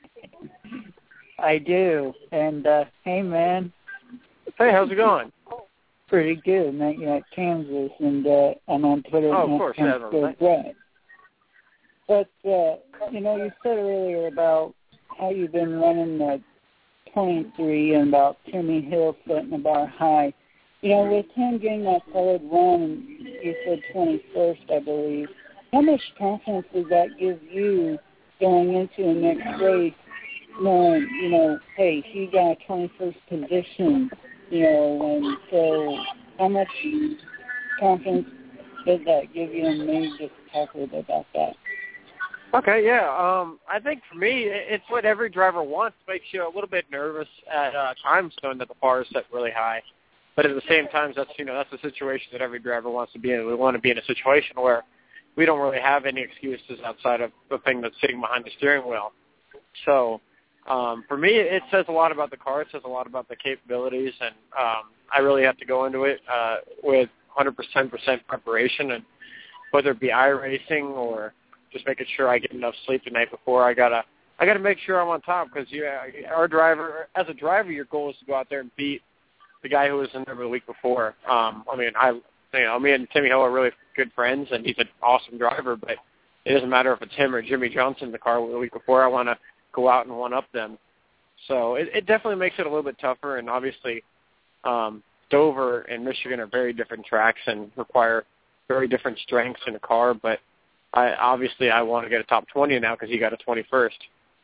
I do, and uh, hey man. Hey, how's it going? Pretty good, man. You're at Kansas, and uh, I'm on Twitter. Oh, of course, yeah, good, right. But uh, you know, you said earlier about how you've been running the twenty-three and about Timmy Hill setting the bar high. You know, with him getting that solid run, you said twenty-first, I believe. How much confidence does that give you going into the next race, knowing, you know, hey, he got a twenty-first position? You know, and so how much confidence does that give you? And maybe just talk a little bit about that. Okay, yeah. Um, I think for me, it's what every driver wants. It makes you a little bit nervous at uh, times, knowing that the bar is set really high. But at the same time, that's you know that's a situation that every driver wants to be in. We want to be in a situation where we don't really have any excuses outside of the thing that's sitting behind the steering wheel. So. Um, for me, it says a lot about the car. It says a lot about the capabilities, and um, I really have to go into it uh, with one hundred percent preparation, and whether it be iRacing or just making sure I get enough sleep the night before, I gotta I gotta make sure I'm on top because you, our driver, as a driver, your goal is to go out there and beat the guy who was in there the week before. Um, I mean, I you know, me and Timmy Hill are really good friends, and he's an awesome driver, but it doesn't matter if it's him or Jimmy Johnson in the car the week before. I want to go out and one-up them. So it, it definitely makes it a little bit tougher, and obviously um, Dover and Michigan are very different tracks and require very different strengths in a car, but I obviously I want to get a top twenty now because he got a twenty-first.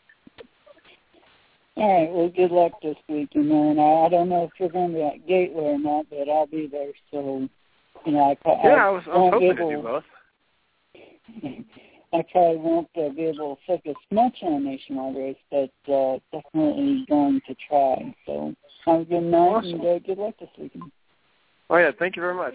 All right, well, good luck this weekend, man. I don't know if you're going to be at Gateway or not, but I'll be there, so, you know, I, I, yeah, I was, I was hoping able, to do both. I probably won't uh, be able to focus much on a nationwide race, but uh, definitely going to try. So have a good night awesome. and uh, good luck this weekend. Oh, yeah, thank you very much.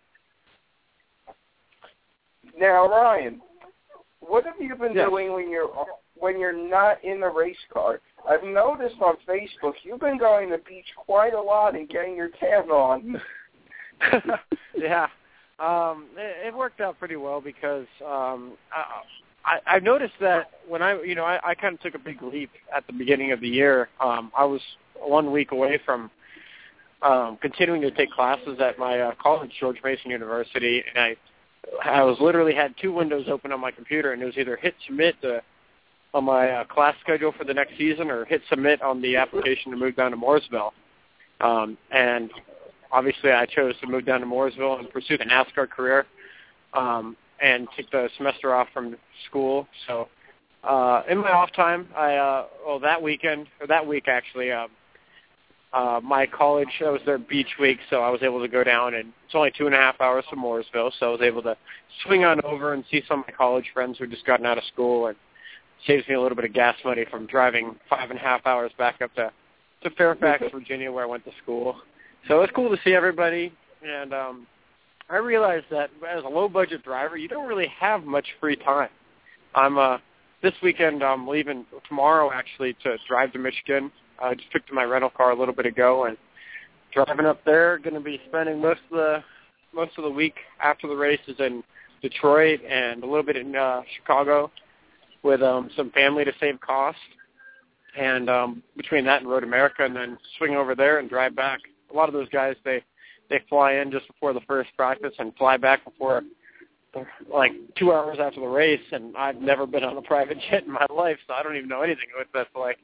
Now, Ryan, what have you been yes. doing when you're when you're not in the race car? I've noticed on Facebook you've been going to the beach quite a lot and getting your tan on. Yeah. Um, it, it worked out pretty well because um, I, I, I noticed that when I, you know, I, I kind of took a big leap at the beginning of the year. Um, I was one week away from um, continuing to take classes at my uh, college, George Mason University, and I, I was literally had two windows open on my computer, and it was either hit submit to, on my uh, class schedule for the next season or hit submit on the application to move down to Mooresville. Um, and obviously I chose to move down to Mooresville and pursue the NASCAR career um, and take the semester off from school. So uh, in my off time, I uh, well, that weekend, or that week actually, um, uh, my college, I was their beach week, so I was able to go down, and it's only two and a half hours from Mooresville, so I was able to swing on over and see some of my college friends who had just gotten out of school, and saves me a little bit of gas money from driving five and a half hours back up to, to Fairfax, Virginia, where I went to school. So it's cool to see everybody, and um, I realized that as a low-budget driver, you don't really have much free time. I'm uh, this weekend I'm leaving tomorrow, actually, to drive to Michigan. I just picked up my rental car a little bit ago, and driving up there. Going to be spending most of the most of the week after the race is in Detroit and a little bit in uh, Chicago with um, some family to save cost. And um, between that and Road America, and then swing over there and drive back. A lot of those guys, they, they fly in just before the first practice and fly back before, like, two hours after the race, and I've never been on a private jet in my life, so I don't even know anything what that's like.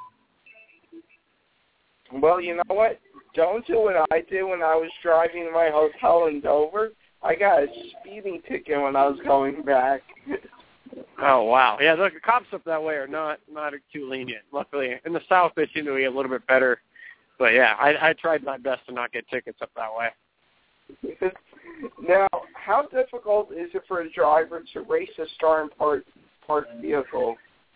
Well, you know what? Don't do what I did when I was driving to my hotel in Dover. I got a speeding ticket when I was going back. Oh, wow. Yeah, the cops up that way are not, not too lenient. Luckily, in the South, they seem to be a little bit better. But, yeah, I, I tried my best to not get tickets up that way. Now, how difficult is it for a driver to race a star and part, part vehicle?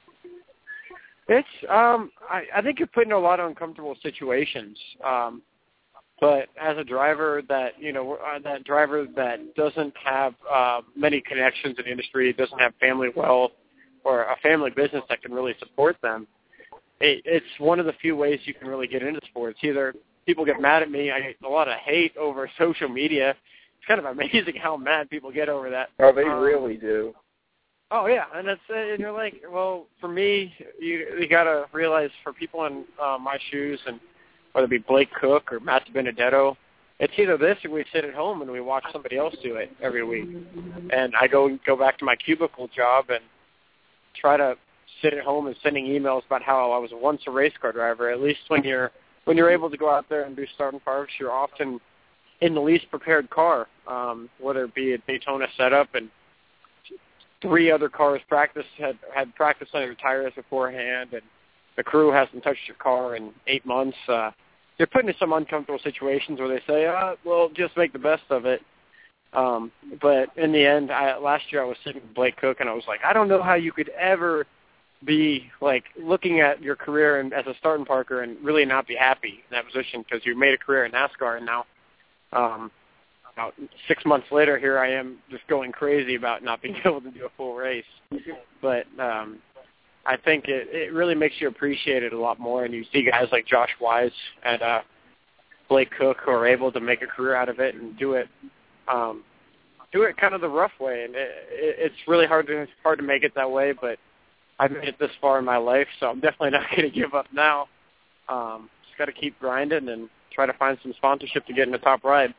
It's, um, I, I think you're put in a lot of uncomfortable situations. Um, but as a driver that, you know, uh, that driver that doesn't have uh, many connections in the industry, doesn't have family wealth or a family business that can really support them, it, it's one of the few ways you can really get into sports. Either people get mad at me, I get a lot of hate over social media. It's kind of amazing how mad people get over that. Oh, they um, really do. Oh yeah, and it's and you're like, well, for me, you you gotta realize for people in uh, my shoes, and whether it be Blake Cook or Matt Benedetto, it's either this or we sit at home and we watch somebody else do it every week. And I go go back to my cubicle job and try to sit at home and sending emails about how I was once a race car driver. At least when you're when you're able to go out there and do start and parks, you're often in the least prepared car, um, whether it be a Daytona setup and three other cars practice had had practiced on their tires beforehand, and the crew hasn't touched your car in eight months. Uh, you're put into some uncomfortable situations where they say, uh, well, just make the best of it. Um, but in the end, I, last year I was sitting with Blake Cook, and I was like, I don't know how you could ever be, like, looking at your career and, as a starting parker and really not be happy in that position because you made a career in NASCAR, and now um, about six months later, here I am just going crazy about not being able to do a full race. But um, I think it, it really makes you appreciate it a lot more, and you see guys like Josh Wise and uh, Blake Cook who are able to make a career out of it and do it um, do it kind of the rough way. And it, it, it's really hard to hard to make it that way, but I've made it this far in my life, so I'm definitely not going to give up now. Um, just got to keep grinding and try to find some sponsorship to get in the top ride.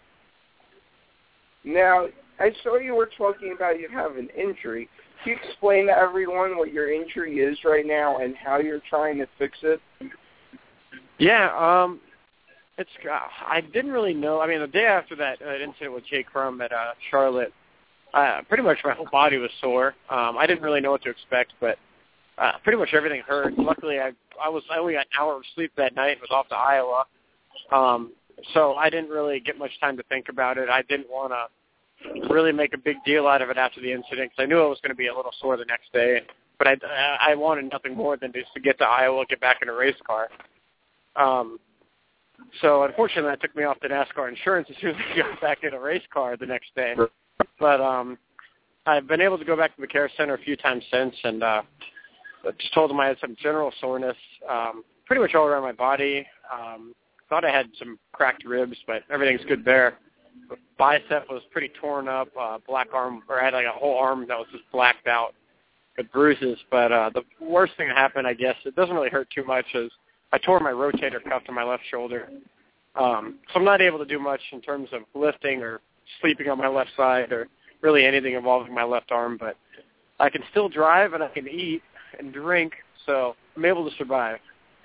Now, I saw you were talking about you have an injury. Can you explain to everyone what your injury is right now and how you're trying to fix it? Yeah, um, it's. Uh, I didn't really know. I mean, the day after that uh, incident with Jake Crum at uh, Charlotte, uh, pretty much my whole body was sore. Um, I didn't really know what to expect, but uh, pretty much everything hurt. Luckily, I I was I only got an hour of sleep that night and was off to Iowa. Um, so I didn't really get much time to think about it. I didn't want to really make a big deal out of it after the incident because I knew I was going to be a little sore the next day. But I, I wanted nothing more than just to get to Iowa, get back in a race car. Um, so unfortunately, that took me off the NASCAR insurance as soon as I got back in a race car the next day. But um, I've been able to go back to the care center a few times since, and uh, just told them I had some general soreness, um, pretty much all around my body. Um, thought I had some cracked ribs, but everything's good there. bicep was pretty torn up, uh, black arm, or I had like a whole arm that was just blacked out with bruises. But uh, the worst thing that happened, I guess, it doesn't really hurt too much, is I tore my rotator cuff to my left shoulder. Um, so I'm not able to do much in terms of lifting or sleeping on my left side or really anything involving my left arm, but I can still drive and I can eat and drink, so I'm able to survive.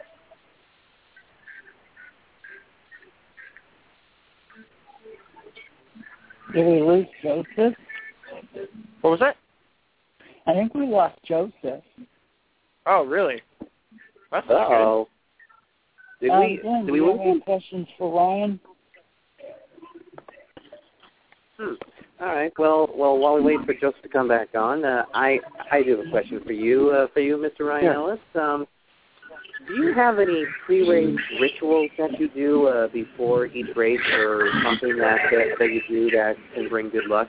Did we lose Joseph? What was that? I think we lost Joseph. Oh, really? That's not good. Uh-oh. Did um, we, Glenn, did do we you lose have any him? questions for Ryan? Hmm. All right. Well, well, while we wait for Joseph to come back on, uh, I I do have a question for you, uh, for you, Mister Ryan Yeah. Ellis. Um, do you have any pre-race rituals that you do uh, before each race, or something that uh, that you do that can bring good luck?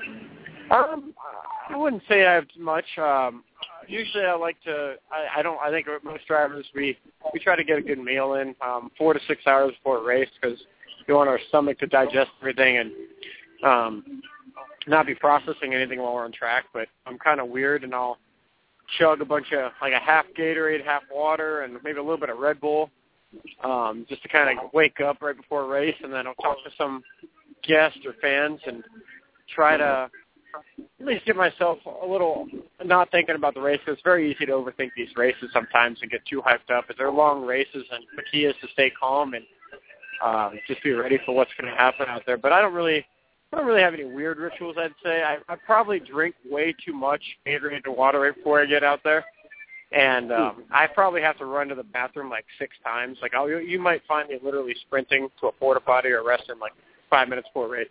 Um, I wouldn't say I have much. Um, usually, I like to. I, I don't. I think most drivers we we try to get a good meal in, um, four to six hours before a race, because we want our stomach to digest everything and um, not be processing anything while we're on track. But I'm kind of weird, and I'll chug a bunch of, like a half Gatorade, half water, and maybe a little bit of Red Bull, um, just to kind of wake up right before a race, and then I'll talk to some guests or fans and try to at least get myself a little not thinking about the race, because it's very easy to overthink these races sometimes and get too hyped up. But they're long races, and the key is to stay calm and um, just be ready for what's going to happen out there. But I don't really I don't really have any weird rituals, I'd say. I, I probably drink way too much Gatorade and water right before I get out there. And um, I probably have to run to the bathroom like six times. Like I'll, you might find me literally sprinting to a porta potty or a restroom like five minutes before a race.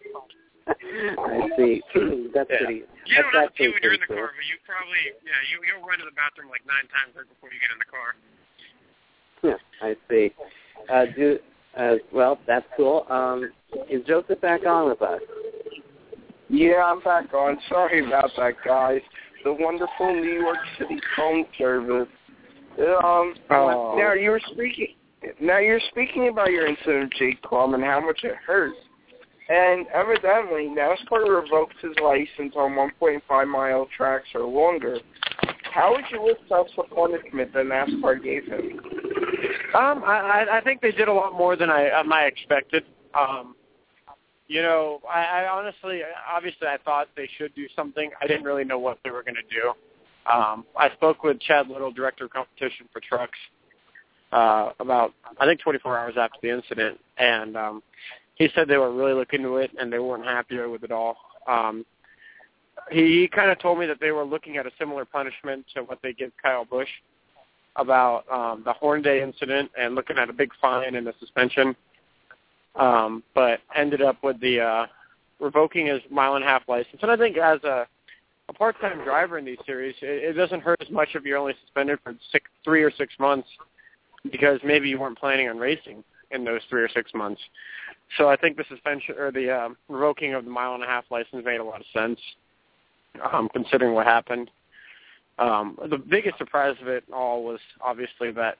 I see. That's Yeah. pretty. You That's don't have to actually when you're in pretty the cool. car, but you probably, yeah, you, you'll run to the bathroom like nine times right before you get in the car. Yeah, I see. Uh, do uh, well. That's cool. Um, is Joseph back on with us? Yeah, I'm back on. Sorry about that, guys. The wonderful New York City phone service. Um, Oh. now you were speaking. Now you're speaking about your incident, Jake Clum, and how much it hurts. And evidently, NASCAR revoked his license on one point five mile tracks or longer. How would you assess the punishment that NASCAR gave him? Um, I, I think they did a lot more than I, um, I expected. Um, you know, I, I honestly, obviously, I thought they should do something. I didn't really know what they were going to do. Um, I spoke with Chad Little, director of competition for trucks, uh, about I think twenty-four hours after the incident, and um, he said they were really looking into it and they weren't happy with it all. Um, he, he kind of told me that they were looking at a similar punishment to what they give Kyle Busch about um, the Hornaday incident and looking at a big fine and a suspension, um, but ended up with the uh, revoking his mile and a half license. And I think as a, a part-time driver in these series, it, it doesn't hurt as much if you're only suspended for six, three or six months because maybe you weren't planning on racing in those three or six months. So I think the suspension or the um, revoking of the mile and a half license made a lot of sense, um, considering what happened. Um, the biggest surprise of it all was obviously that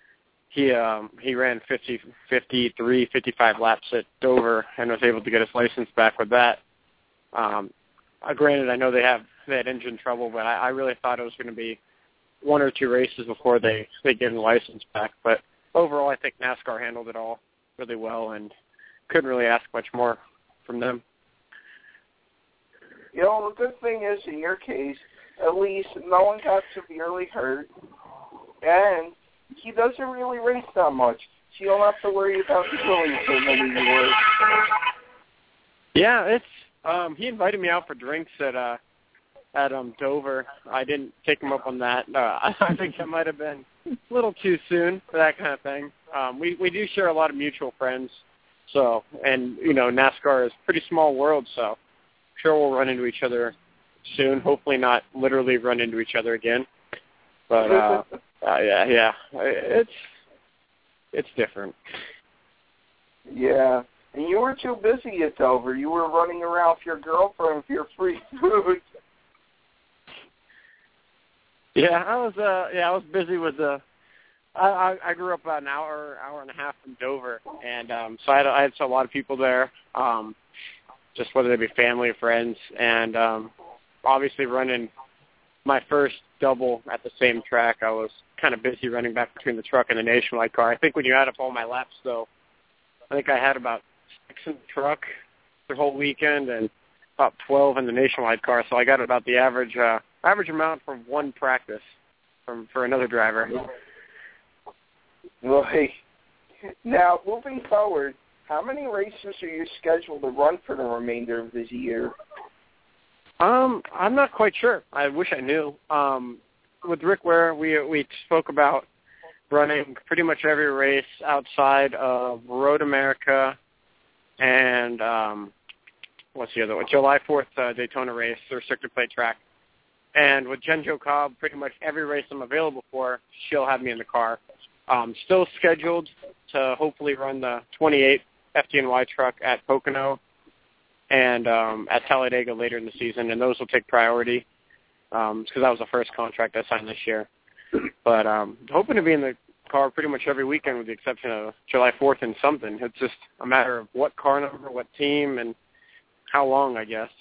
he um, he ran fifty, fifty-three, fifty-five laps at Dover and was able to get his license back with that. Um, uh, granted, I know they have they had engine trouble, but I, I really thought it was going to be one or two races before they they get the license back. But overall, I think NASCAR handled it all really well and couldn't really ask much more from them. You know, the good thing is, in your case, at least no one got severely hurt, and he doesn't really race that much, so you don't have to worry about killing him anymore. Yeah, it's um, he invited me out for drinks at uh, at um, Dover. I didn't take him up on that. Uh, I think that might have been a little too soon for that kind of thing. Um, we we do share a lot of mutual friends, so and you know NASCAR is a pretty small world, so I'm sure we'll run into each other soon. Hopefully not literally run into each other again, but uh, uh, yeah, yeah, it's it's different. Yeah, and you were too busy at Dover. You were running around with your girlfriend for your free food. Yeah, I was. Uh, yeah, I was busy with the. I, I, I grew up about an hour, hour and a half from Dover, and um, so I had, I had a lot of people there. Um, just whether they be family or friends, and um, obviously running my first double at the same track, I was kind of busy running back between the truck and the Nationwide car. I think when you add up all my laps, though, I think I had about six in the truck the whole weekend and about twelve in the Nationwide car, so I got about the average uh, average amount from one practice from for another driver. Well, hey, now moving forward, how many races are you scheduled to run for the remainder of this year? Um, I'm not quite sure. I wish I knew. Um, with Rick Ware, we we spoke about running pretty much every race outside of Road America and um, what's the other one? July fourth uh, Daytona race or Circuit Plate track. And with Jen Jo Cobb, pretty much every race I'm available for, she'll have me in the car. Um, still scheduled to hopefully run the twenty-eight F D N Y truck at Pocono and um, at Talladega later in the season, and those will take priority because um, that was the first contract I signed this year. But um, hoping to be in the car pretty much every weekend with the exception of July fourth and something. It's just a matter of what car number, what team, and how long, I guess.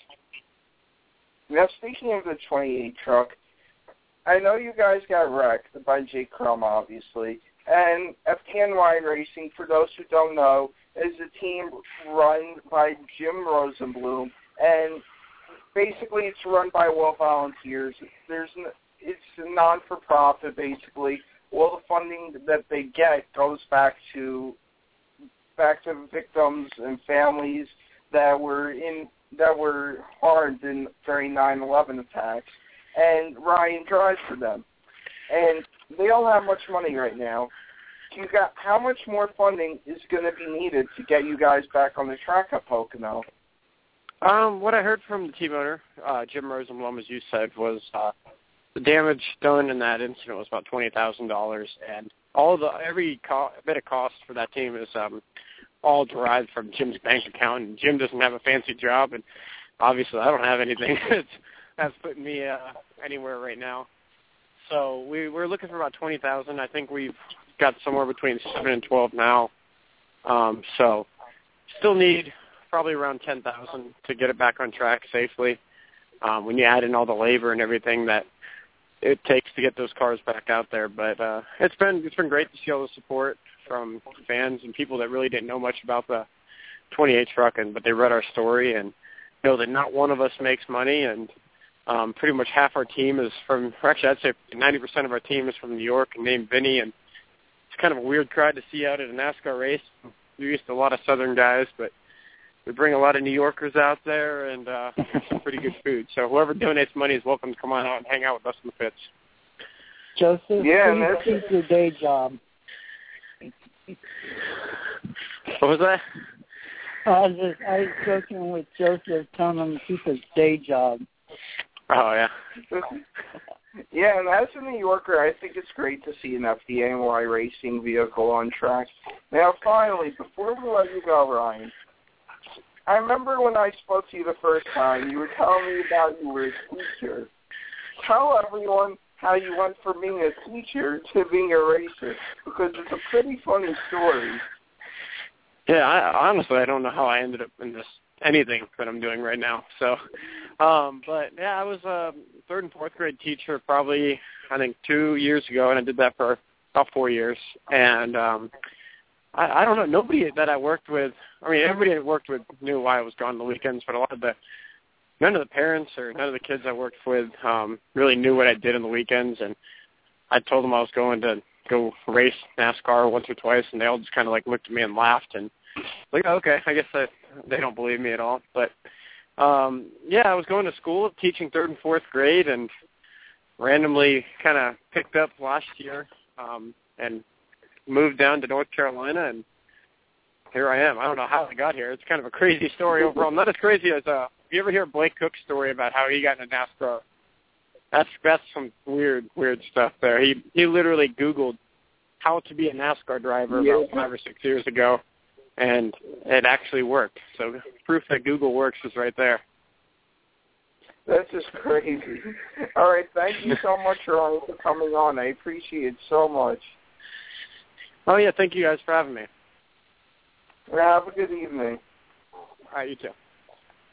Now, speaking of the twenty-eight truck, I know you guys got wrecked by Jake Crum, obviously. And F D N Y Racing, for those who don't know, is a team run by Jim Rosenblum, and basically it's run by Will volunteers. There's it's a non-for-profit, basically. All the funding that they get goes back to back to victims and families that were in that were harmed in during nine eleven attacks, and Ryan drives for them. And they don't have much money right now. You got how much more funding is going to be needed to get you guys back on the track at Pocono? Um, what I heard from the team owner, uh, Jim Rosenblum, as you said, was uh, the damage done in that incident was about twenty thousand dollars, and all the every co- bit of cost for that team is um, all derived from Jim's bank account. And Jim doesn't have a fancy job, and obviously I don't have anything that's, that's putting me uh, anywhere right now. So we, we're looking for about twenty thousand dollars. I think we've got somewhere between seven and twelve now. Um, so still need probably around ten thousand dollars to get it back on track safely. Um, when you add in all the labor and everything that it takes to get those cars back out there, but uh, it's been it's been great to see all the support from fans and people that really didn't know much about the twenty-eight truck, and but they read our story and know that not one of us makes money, and um, pretty much half our team is from. Actually, I'd say ninety percent of our team is from New York and named Vinny, and it's kind of a weird crowd to see out at a NASCAR race. We're used to a lot of Southern guys, but we bring a lot of New Yorkers out there and uh, some pretty good food. So whoever donates money is welcome to come on out and hang out with us in the pits. Joseph, yeah, please keep your day job. What was that? I was just I was joking with Joseph, telling him to keep his day job. Oh yeah. Yeah, and as a New Yorker, I think it's great to see an F D N Y racing vehicle on track. Now, finally, before we let you go, Ryan, I remember when I spoke to you the first time, you were telling me about you were a teacher. Tell everyone how you went from being a teacher to being a racer, because it's a pretty funny story. Yeah, I, honestly, I don't know how I ended up in this anything that I'm doing right now. So, um, but yeah, I was a third and fourth grade teacher probably, I think, two years ago, and I did that for about four years. And um, I, I don't know, nobody that I worked with, I mean, everybody I worked with knew why I was gone on the weekends, but a lot of the, none of the parents or none of the kids I worked with um, really knew what I did on the weekends. And I told them I was going to go race NASCAR once or twice, and they all just kind of like looked at me and laughed, and like, oh, okay, I guess I, they don't believe me at all. But um, yeah, I was going to school teaching third and fourth grade, and randomly kind of picked up last year um, and moved down to North Carolina, and here I am. I don't know how I got here. It's kind of a crazy story overall. Not as crazy as uh, if you ever hear Blake Cook's story about how he got into NASCAR. That's that's some weird weird stuff there. He he literally Googled how to be a NASCAR driver about five or six years ago, and it actually worked. So proof that Google works is right there. That's just crazy. All right, thank you so much, Ryan, for coming on. I appreciate it so much. Oh, yeah, thank you guys for having me. Have a good evening. All right, you too.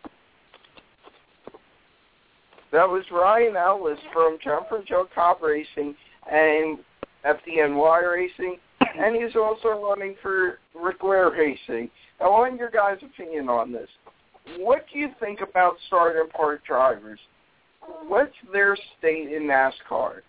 That was Ryan Ellis from Jumper Joe Cobb Racing and F D N Y Racing, and he's also running for Rick Ware Racing. I want your guys' opinion on this. What do you think about start and park drivers? What's their state in NASCAR?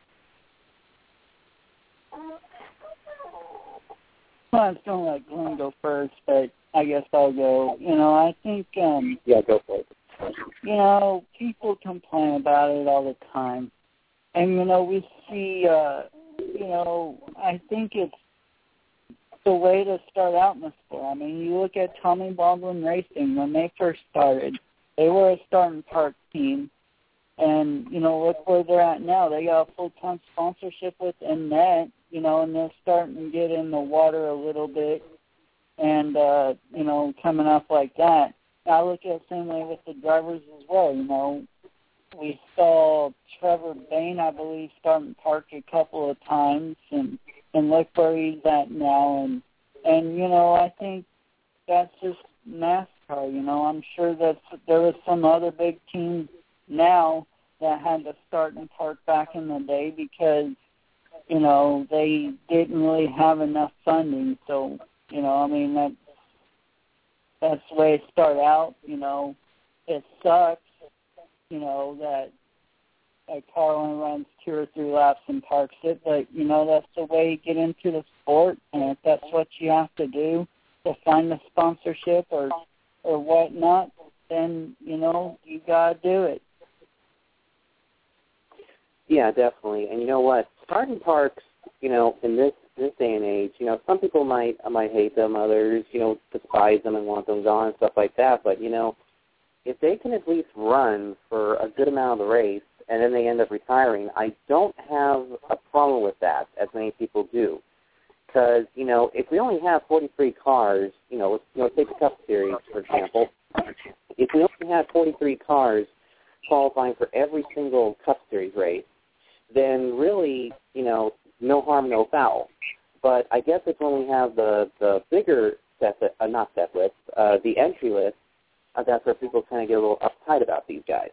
Well, I was going to let Glenn go first, but I guess I'll go. You know, I think, um, Yeah, go for it. you know, people complain about it all the time. And, you know, we see, uh, you know, I think it's the way to start out in the sport. I mean, you look at Tommy Baldwin Racing when they first started. They were a start and park team. And, you know, look where they're at now. They got a full-time sponsorship with N net, you know, and they're starting to get in the water a little bit and, uh, you know, coming up like that. I look at it the same way with the drivers as well, you know. We saw Trevor Bayne, I believe, start and park a couple of times, and, and look where he's at now. And, and, you know, I think that's just NASCAR, you know. I'm sure that there was some other big teams now that had to start and park back in the day because, you know, they didn't really have enough funding. So, you know, I mean, that, that's the way it started out. You know, it sucks, you know, that a car only runs two or three laps and parks it, but, you know, that's the way you get into the sport, and if that's what you have to do to find the sponsorship or, or whatnot, then, you know, you got to do it. Yeah, definitely. And you know what? Start and parks, you know, in this this day and age, you know, some people might might hate them, others, you know, despise them and want them gone and stuff like that. But, you know, if they can at least run for a good amount of the race and then they end up retiring, I don't have a problem with that, as many people do. Because, you know, if we only have forty-three cars, you know, let's, you know, take the Cup Series, for example. If we only have forty-three cars qualifying for every single Cup Series race, then really, you know, no harm, no foul. But I guess it's when we have the, the bigger set, uh, not set list, uh, the entry list, uh, that's where people kind of get a little uptight about these guys.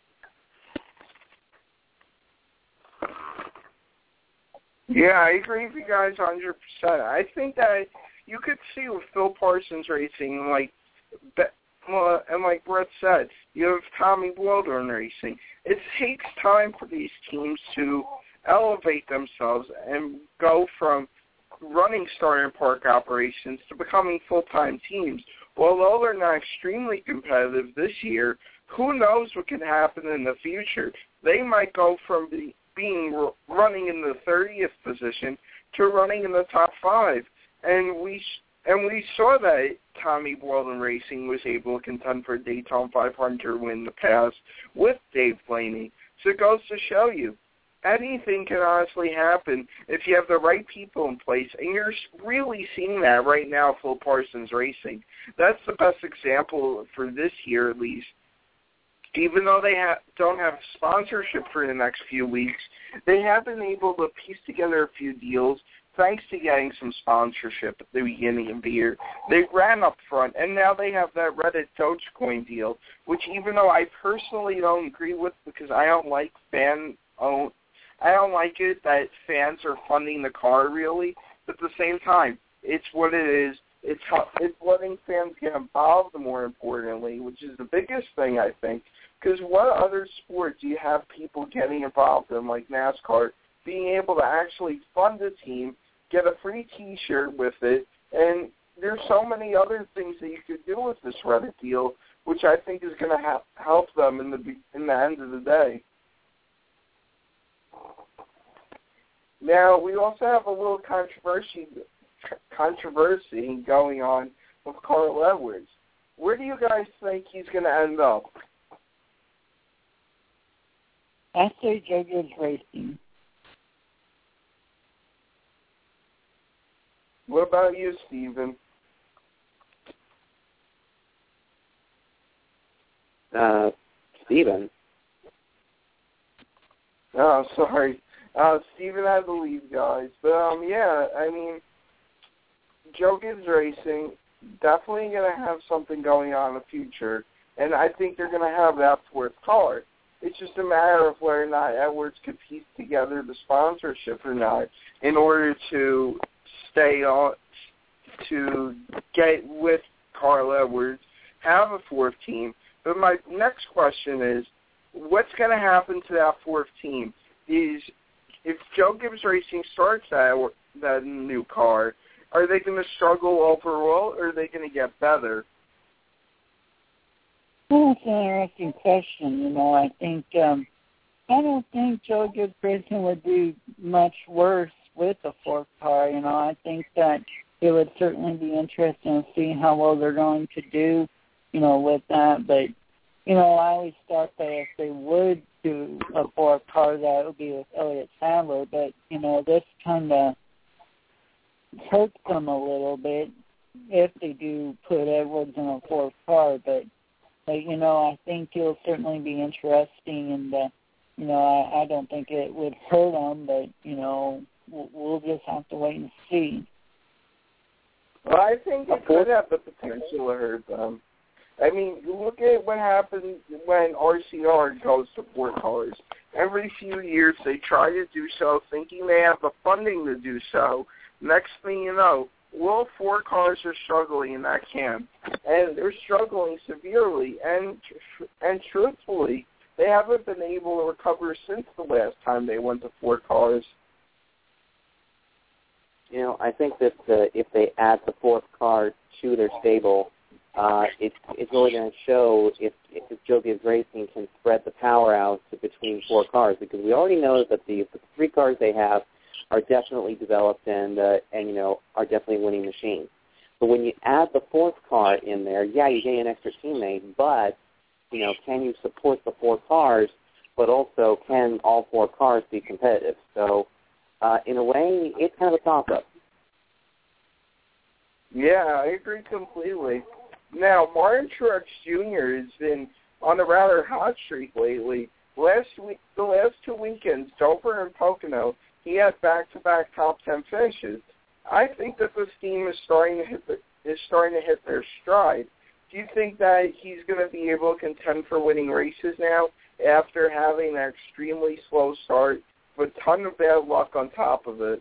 Yeah, I agree with you guys one hundred percent. I think that you could see with Phil Parsons Racing, like, well, and like Brett said, you have Tommy Baldwin Racing. It takes time for these teams to elevate themselves and go from running start and park operations to becoming full-time teams. Although they're not extremely competitive this year, who knows what can happen in the future? They might go from the, being running in the thirtieth position to running in the top five. And we and we saw that Tommy Baldwin Racing was able to contend for a Daytona five hundred win in the past with Dave Blaney. So it goes to show you, anything can honestly happen if you have the right people in place, and you're really seeing that right now, Phil Parsons Racing. That's the best example for this year, at least. Even though they ha- don't have sponsorship for the next few weeks, they have been able to piece together a few deals thanks to getting some sponsorship at the beginning of the year. They ran up front, and now they have that Reddit Dogecoin deal, which even though I personally don't agree with because I don't like fan own I don't like it that fans are funding the car, really. But at the same time, it's what it is. It's how, it's letting fans get involved, more importantly, which is the biggest thing, I think. Because what other sport do you have people getting involved in, like NASCAR, being able to actually fund a team, get a free T-shirt with it, and there's so many other things that you could do with this Reddit deal, which I think is going to ha- help them in the in the end of the day. Now, we also have a little controversy controversy going on with Carl Edwards. Where do you guys think he's going to end up? I say Joe Gibbs Racing. What about you, Steven? Uh, Steven? Oh, sorry. Uh, Steven had to leave, guys. But, um, yeah, I mean, Joe Gibbs Racing definitely going to have something going on in the future, and I think they're going to have that fourth car. It's just a matter of whether or not Edwards could piece together the sponsorship or not in order to stay on, to get with Carl Edwards, have a fourth team. But my next question is, what's going to happen to that fourth team? Is if Joe Gibbs Racing starts that that new car, are they going to struggle overall, or are they going to get better? Well, that's an interesting question. You know, I think um, I don't think Joe Gibbs Racing would do much worse with a fourth car. You know, I think that it would certainly be interesting to see how well they're going to do, you know, with that. But, you know, I always thought that if they would do a fourth car, that would be with Elliott Sadler. But, you know, this kind of hurts them a little bit if they do put Edwards in a fourth car. But, but you know, I think it'll certainly be interesting. And, uh, you know, I, I don't think it would hurt them. But, you know, we'll, we'll just have to wait and see. Well, I think it could have the potential to hurt them. I mean, look at what happens when R C R goes to four cars. Every few years they try to do so, thinking they have the funding to do so. Next thing you know, all four cars are struggling in that camp, and they're struggling severely. And and truthfully, they haven't been able to recover since the last time they went to four cars. You know, I think that uh, if they add the fourth car to their stable, uh, it, it's really going to show if, if Joe Gibbs Racing can spread the power out to between four cars, because we already know that the, the three cars they have are definitely developed and, uh, and, you know, are definitely winning machines. But when you add the fourth car in there, yeah, you gain an extra teammate, but, you know, can you support the four cars, but also can all four cars be competitive? So, Uh, in a way, it's kind of a toss-up. Yeah, I agree completely. Now, Martin Truex Junior has been on a rather hot streak lately. Last week, the last two weekends, Dover and Pocono, he had back-to-back top ten finishes. I think that this team is starting to hit the, is starting to hit their stride. Do you think that he's going to be able to contend for winning races now after having an extremely slow start? A ton of bad luck on top of it.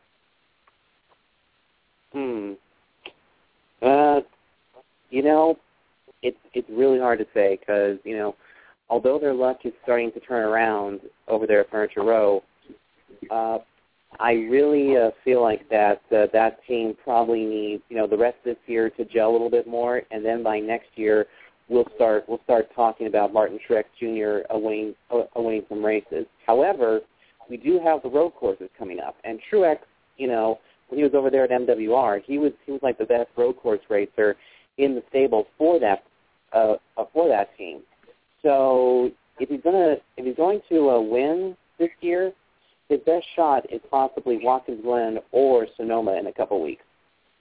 Hmm. Uh, you know, it's it's really hard to say because, you know, although their luck is starting to turn around over there at Furniture Row, uh, I really uh, feel like that uh, that team probably needs, you know, the rest of this year to gel a little bit more, and then by next year we'll start we'll start talking about Martin Truex Junior winning uh, winning some races. However, we do have the road courses coming up, and Truex, you know, when he was over there at M W R, he was he was like the best road course racer in the stable for that uh, for that team. So if he's gonna if he's going to uh, win this year, his best shot is possibly Watkins Glen or Sonoma in a couple of weeks.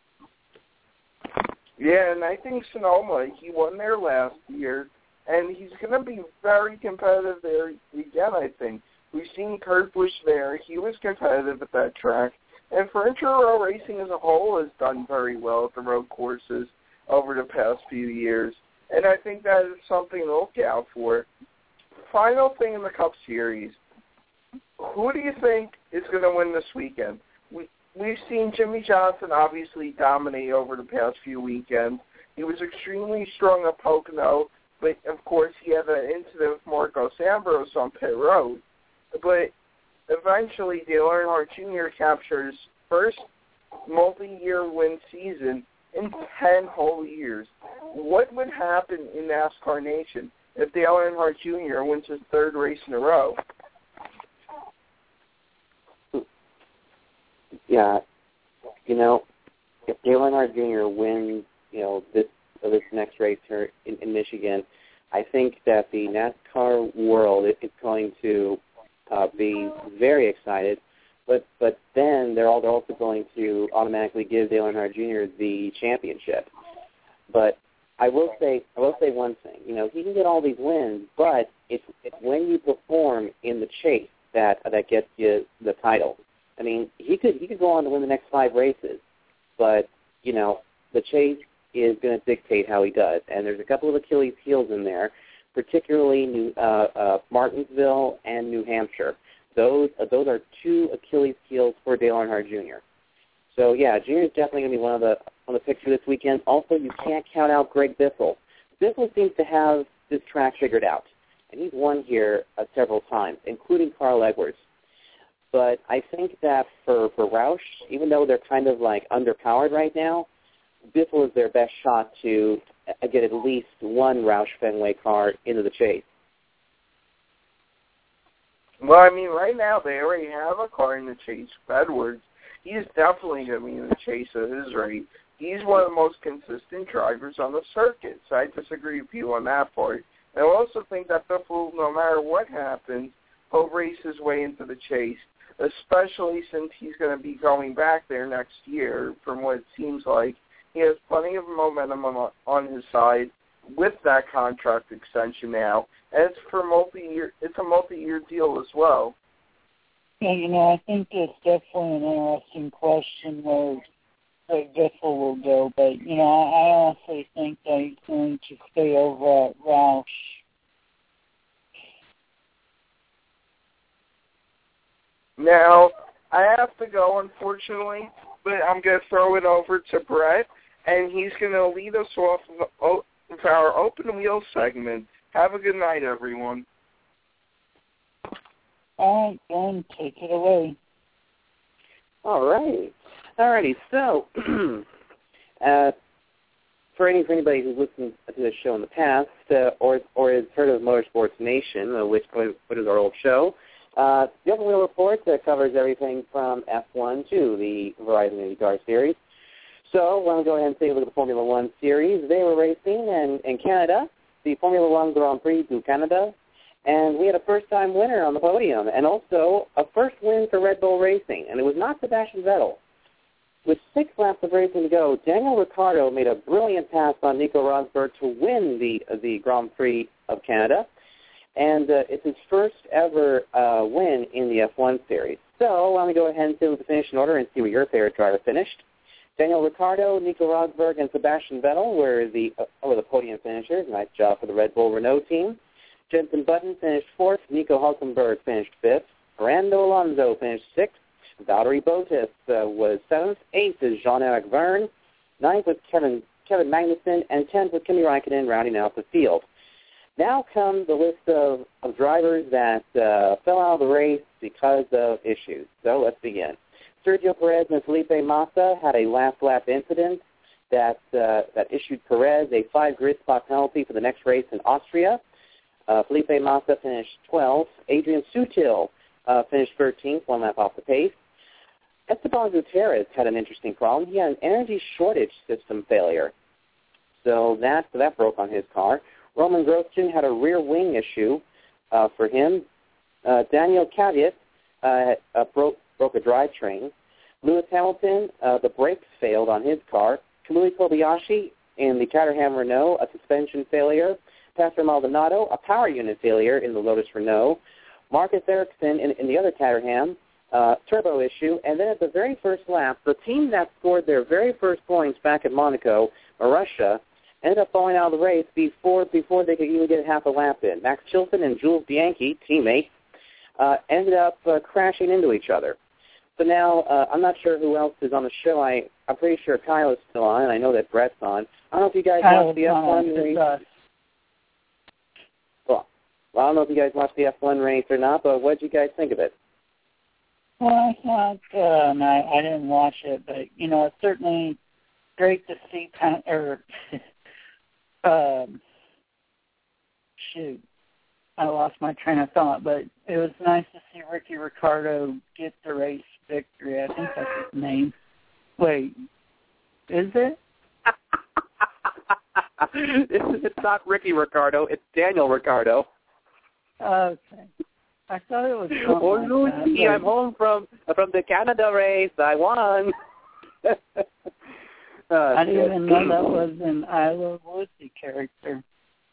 Yeah, and I think Sonoma, he won there last year, and he's going to be very competitive there again, I think. We've seen Kurt Busch there. He was competitive at that track. And Furniture Row Racing as a whole has done very well at the road courses over the past few years. And I think that is something to look out for. Final thing in the Cup Series. Who do you think is going to win this weekend? We, we've seen Jimmy Johnson obviously dominate over the past few weekends. He was extremely strong at Pocono, but, of course, he had an incident with Marcos Ambrose on pit road. But eventually, Dale Earnhardt Junior captures first multi-year win season in ten whole years. What would happen in NASCAR Nation if Dale Earnhardt Junior wins his third race in a row? Yeah, you know, if Dale Earnhardt Junior wins, you know, this uh, this next race here in, in Michigan, I think that the NASCAR world is going to Uh, be very excited, but but then they're all they're also going to automatically give Dale Earnhardt Junior the championship. But I will say I will say one thing. You know, he can get all these wins, but it's, it's when you perform in the chase that that gets you the title. I mean, he could he could go on to win the next five races, but you know, the chase is going to dictate how he does. And there's a couple of Achilles heels in there particularly New, uh, uh, Martinsville and New Hampshire. Those uh, those are two Achilles heels for Dale Earnhardt Junior So, yeah, Junior is definitely going to be one of the on the picture this weekend. Also, you can't count out Greg Biffle. Biffle seems to have this track figured out, and he's won here uh, several times, including Carl Edwards. But I think that for, for Roush, even though they're kind of like underpowered right now, Biffle is their best shot to uh, get at least one Roush Fenway car into the chase. Well, I mean, right now they already have a car in the chase. Edwards, he's definitely going to be in the chase at his rate. He's one of the most consistent drivers on the circuit, so I disagree with you on that part. I also think that Biffle, no matter what happens, he'll race his way into the chase, especially since he's going to be going back there next year, from what it seems like. He has plenty of momentum on, on his side with that contract extension now, and it's for multi-year. It's a multi-year deal as well. Yeah, you know, I think it's definitely an interesting question where Greg Biffle will go, but, you know, I, I honestly think that he's going to stay over at Roush. Now, I have to go, unfortunately, but I'm going to throw it over to Brett, and he's going to lead us off of our open wheel segment. Have a good night, everyone. All right, Ben, take it away. All right. All righty. So, uh, for, any, for anybody who's listened to this show in the past uh, or or has heard of Motorsports Nation, uh, which, which is our old show, uh, the Open Wheel Report uh, covers everything from F one to the Verizon IndyCar Series. So, why don't we go ahead and take a look at the Formula One Series. They were racing in, in Canada, the Formula One Grand Prix du Canada, and we had a first-time winner on the podium, and also a first win for Red Bull Racing, and it was not Sebastian Vettel. With six laps of racing to go, Daniel Ricciardo made a brilliant pass on Nico Rosberg to win the the Grand Prix of Canada, and uh, it's his first ever uh, win in the F one Series. So why don't we go ahead and do the finish in order and see where your favorite driver finished. Daniel Ricciardo, Nico Rosberg, and Sebastian Vettel were the uh, were the podium finishers. Nice job for the Red Bull Renault team. Jenson Button finished fourth. Nico Hulkenberg finished fifth. Fernando Alonso finished sixth. Valtteri Bottas uh, was seventh. Eighth is Jean-Eric Verne. Ninth was Kevin Kevin Magnussen. And tenth was Kimi Raikkonen rounding out the field. Now comes the list of, of drivers that uh, fell out of the race because of issues. So let's begin. Sergio Perez and Felipe Massa had a last-lap incident that uh, that issued Perez a five grid spot penalty for the next race in Austria. Uh, Felipe Massa finished twelfth. Adrian Sutil uh, finished thirteenth, one lap off the pace. Esteban Gutierrez had an interesting problem. He had an energy shortage system failure, so that so that broke on his car. Roman Grosjean had a rear wing issue uh, for him. Uh, Daniel Kvyat uh, uh, broke broke a drivetrain. Lewis Hamilton, uh, the brakes failed on his car. Kamui Kobayashi in the Caterham Renault, a suspension failure. Pastor Maldonado, a power unit failure in the Lotus Renault. Marcus Ericsson in, in the other Caterham, uh, turbo issue. And then at the very first lap, the team that scored their very first points back at Monaco, Marussia, ended up falling out of the race before before they could even get half a lap in. Max Chilton and Jules Bianchi, teammates, uh, ended up uh, crashing into each other. So now, uh, I'm not sure who else is on the show. I, I'm pretty sure Kyle is still on, and I know that Brett's on. I don't know if you guys Kyle watched the F one race. Well, well, I don't know if you guys watched the F one race or not, but what did you guys think of it? Well, I thought, uh, and I, I didn't watch it, but, you know, it's certainly great to see, kind of, or, um, shoot, I lost my train of thought, but it was nice to see Ricky Ricardo get the race victory. I think that's his name. Wait, is it? It's not Ricky Ricardo. It's Daniel Ricardo. Okay. I thought it was something Oh, like Lucy, that, I'm home from from the Canada race. I won. uh, I didn't even know that was an I Love Lucy character.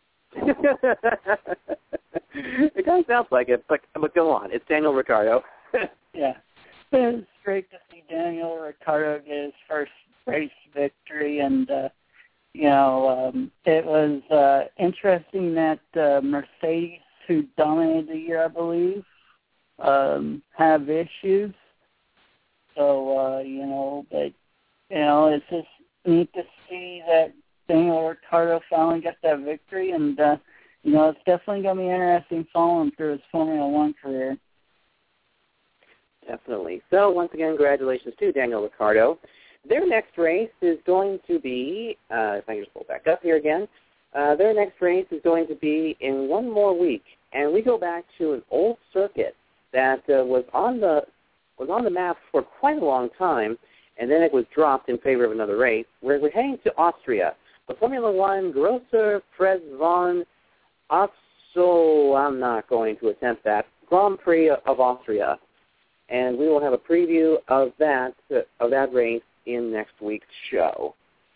It kind of sounds like it, but, but go on. It's Daniel Ricciardo. Yeah. It was great to see Daniel Ricciardo get his first race victory, and, uh, you know, um, it was uh, interesting seeing that uh, Mercedes, who dominated the year, I believe, um, have issues. So, uh, you know, but, you know, it's just neat to see that Daniel Ricciardo finally got that victory, and, uh, you know, it's definitely going to be interesting following through his Formula One career. Definitely. So, once again, congratulations to Daniel Ricciardo. Their next race is going to be, uh, if I can just pull back up here again, uh, their next race is going to be in one more week, and we go back to an old circuit that uh, was on the was on the map for quite a long time, and then it was dropped in favor of another race. Where we're heading to Austria, the Formula One Grosser Preis von Austria. I'm not going to attempt that Grand Prix of Austria. And we will have a preview of that uh, of that race in next week's show.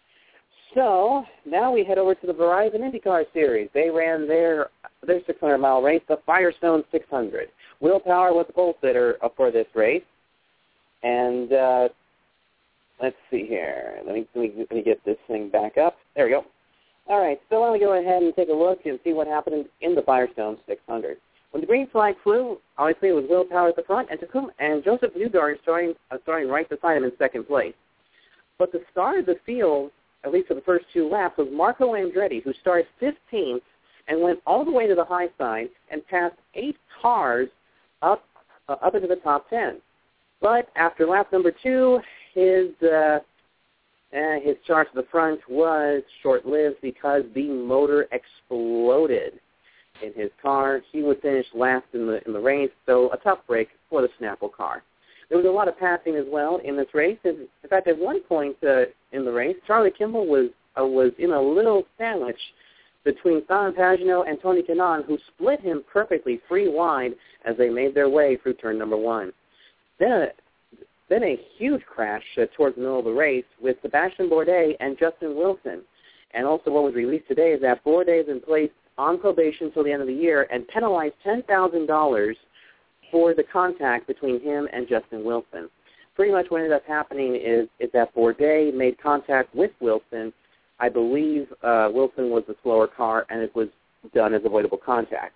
So now we head over to the Verizon IndyCar Series. They ran their their six hundred mile race, the Firestone six hundred. Will Power was the pole sitter for this race, and uh, let's see here. Let me, let me let me get this thing back up. There we go. All right. So why don't we go ahead and take a look and see what happened in the Firestone six hundred. When the green flag flew, obviously it was Will Power at the front, and Takuma and Joseph Newgarden starting uh, starting right beside him in second place. But the star of the field, at least for the first two laps, was Marco Andretti, who started fifteenth and went all the way to the high side and passed eight cars up uh, up into the top ten. But after lap number two, his uh, uh, his charge to the front was short-lived because the motor exploded in his car. He would finish last in the in the race, so a tough break for the Snapple car. There was a lot of passing as well in this race. In fact, at one point uh, in the race, Charlie Kimball was uh, was in a little sandwich between Simon Pagenaud and Tony Kanaan, who split him perfectly free wide as they made their way through turn number one. Then a, then a huge crash uh, towards the middle of the race with Sebastian Bourdais and Justin Wilson. And also what was released today is that Bourdais is in place on probation until the end of the year and penalized ten thousand dollars for the contact between him and Justin Wilson. Pretty much what ended up happening is, is that Bourdais made contact with Wilson. I believe uh, Wilson was the slower car, and it was done as avoidable contact.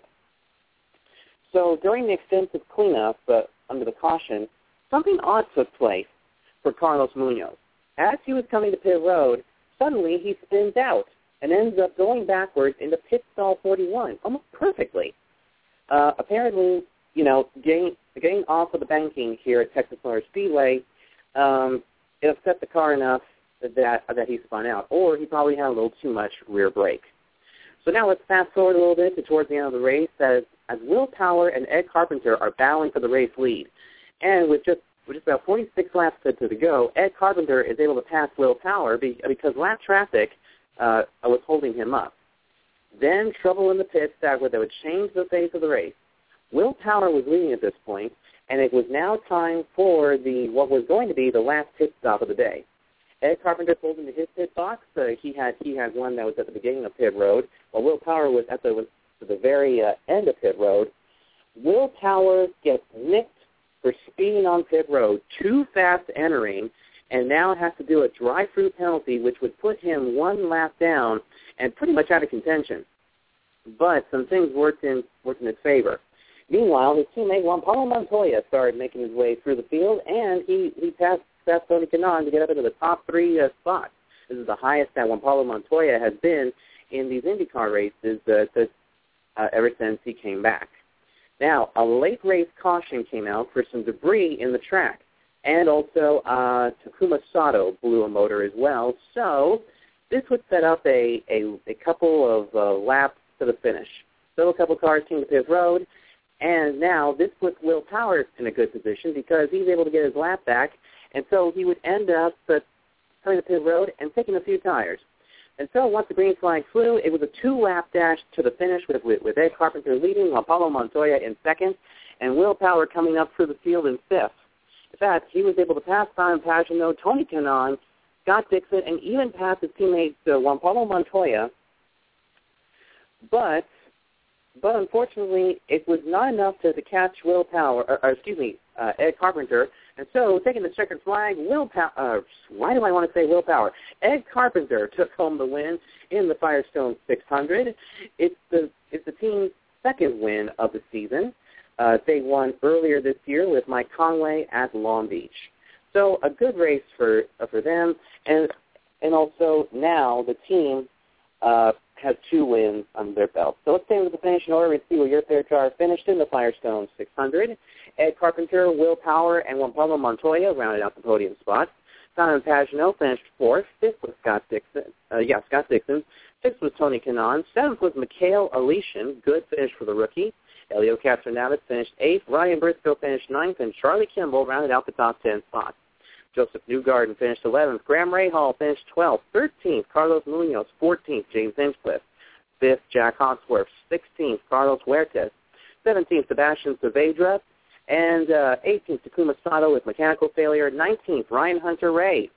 So during the extensive cleanup uh, under the caution, something odd took place for Carlos Munoz. As he was coming to pit road, suddenly he spins out and ends up going backwards into pit stall forty-one, almost perfectly. Uh, apparently, you know, getting, getting off of the banking here at Texas Motor Speedway, um, it upset the car enough that that he spun out, or he probably had a little too much rear brake. So now let's fast forward a little bit to towards the end of the race as, as Will Power and Ed Carpenter are battling for the race lead. And with just with just about forty-six laps to, to go, Ed Carpenter is able to pass Will Power be, because lap traffic uh, was holding him up. Then trouble in the pits that would, that would change the face of the race. Will Power was leading at this point, and it was now time for the what was going to be the last pit stop of the day. Ed Carpenter pulled into his pit box. Uh, he had he had one that was at the beginning of pit road, while Will Power was at the was to the very uh, end of pit road. Will Power gets nicked for speeding on pit road, too fast entering, and now has to do a drive-through penalty, which would put him one lap down and pretty much out of contention. But some things worked in worked in his favor. Meanwhile, his teammate Juan Pablo Montoya started making his way through the field, and he, he passed, passed Tony Kanaan to get up into the top three uh, spots. This is the highest that Juan Pablo Montoya has been in these IndyCar races uh, to, uh, ever since he came back. Now, a late race caution came out for some debris in the track, and also uh, Takuma Sato blew a motor as well. So this would set up a, a, a couple of uh, laps to the finish. So a couple cars came to pit road, and now this puts Will Power in a good position because he's able to get his lap back, and so he would end up uh, coming to pit road and taking a few tires. And so once the green flag flew, it was a two-lap dash to the finish with, with, with Ed Carpenter leading, Juan Pablo Montoya in second, and Will Power coming up through the field in fifth. In fact, he was able to pass Simon Pagenaud, Tony Kanaan, Scott Dixon, and even pass his teammate uh, Juan Pablo Montoya. But But unfortunately, it was not enough to, to catch Will Power, or, or excuse me, uh, Ed Carpenter, And so, taking the checkered flag, Will Power, uh, why do I want to say Will Power? Ed Carpenter took home the win in the Firestone six hundred. It's the, it's the team's second win of the season. Uh, they won earlier this year with Mike Conway at Long Beach. So a good race for uh, for them, and and also now the team uh, has two wins under their belt. So let's stay with the finishing order and see where your third car finished in the Firestone six hundred. Ed Carpenter, Will Power, and Juan Pablo Montoya rounded out the podium spots. Simon Pagenaud finished fourth. Fifth was Scott Dixon. Uh, yeah, Scott Dixon. Sixth was Tony Kanaan. Seventh was Mikhail Alishin. Good finish for the rookie. Elio Castroneves finished eighth. Ryan Briscoe finished ninth, and Charlie Kimball rounded out the top ten spots. Joseph Newgarden finished eleventh. Graham Rahal finished twelfth. thirteenth, Carlos Munoz. fourteenth, James Hinchcliffe. fifth, Jack Hawksworth. sixteenth, Carlos Huertas. seventeenth, Sebastian Saavedra. And uh, eighteenth, Takuma Sato with mechanical failure. nineteenth, Ryan Hunter-Reay.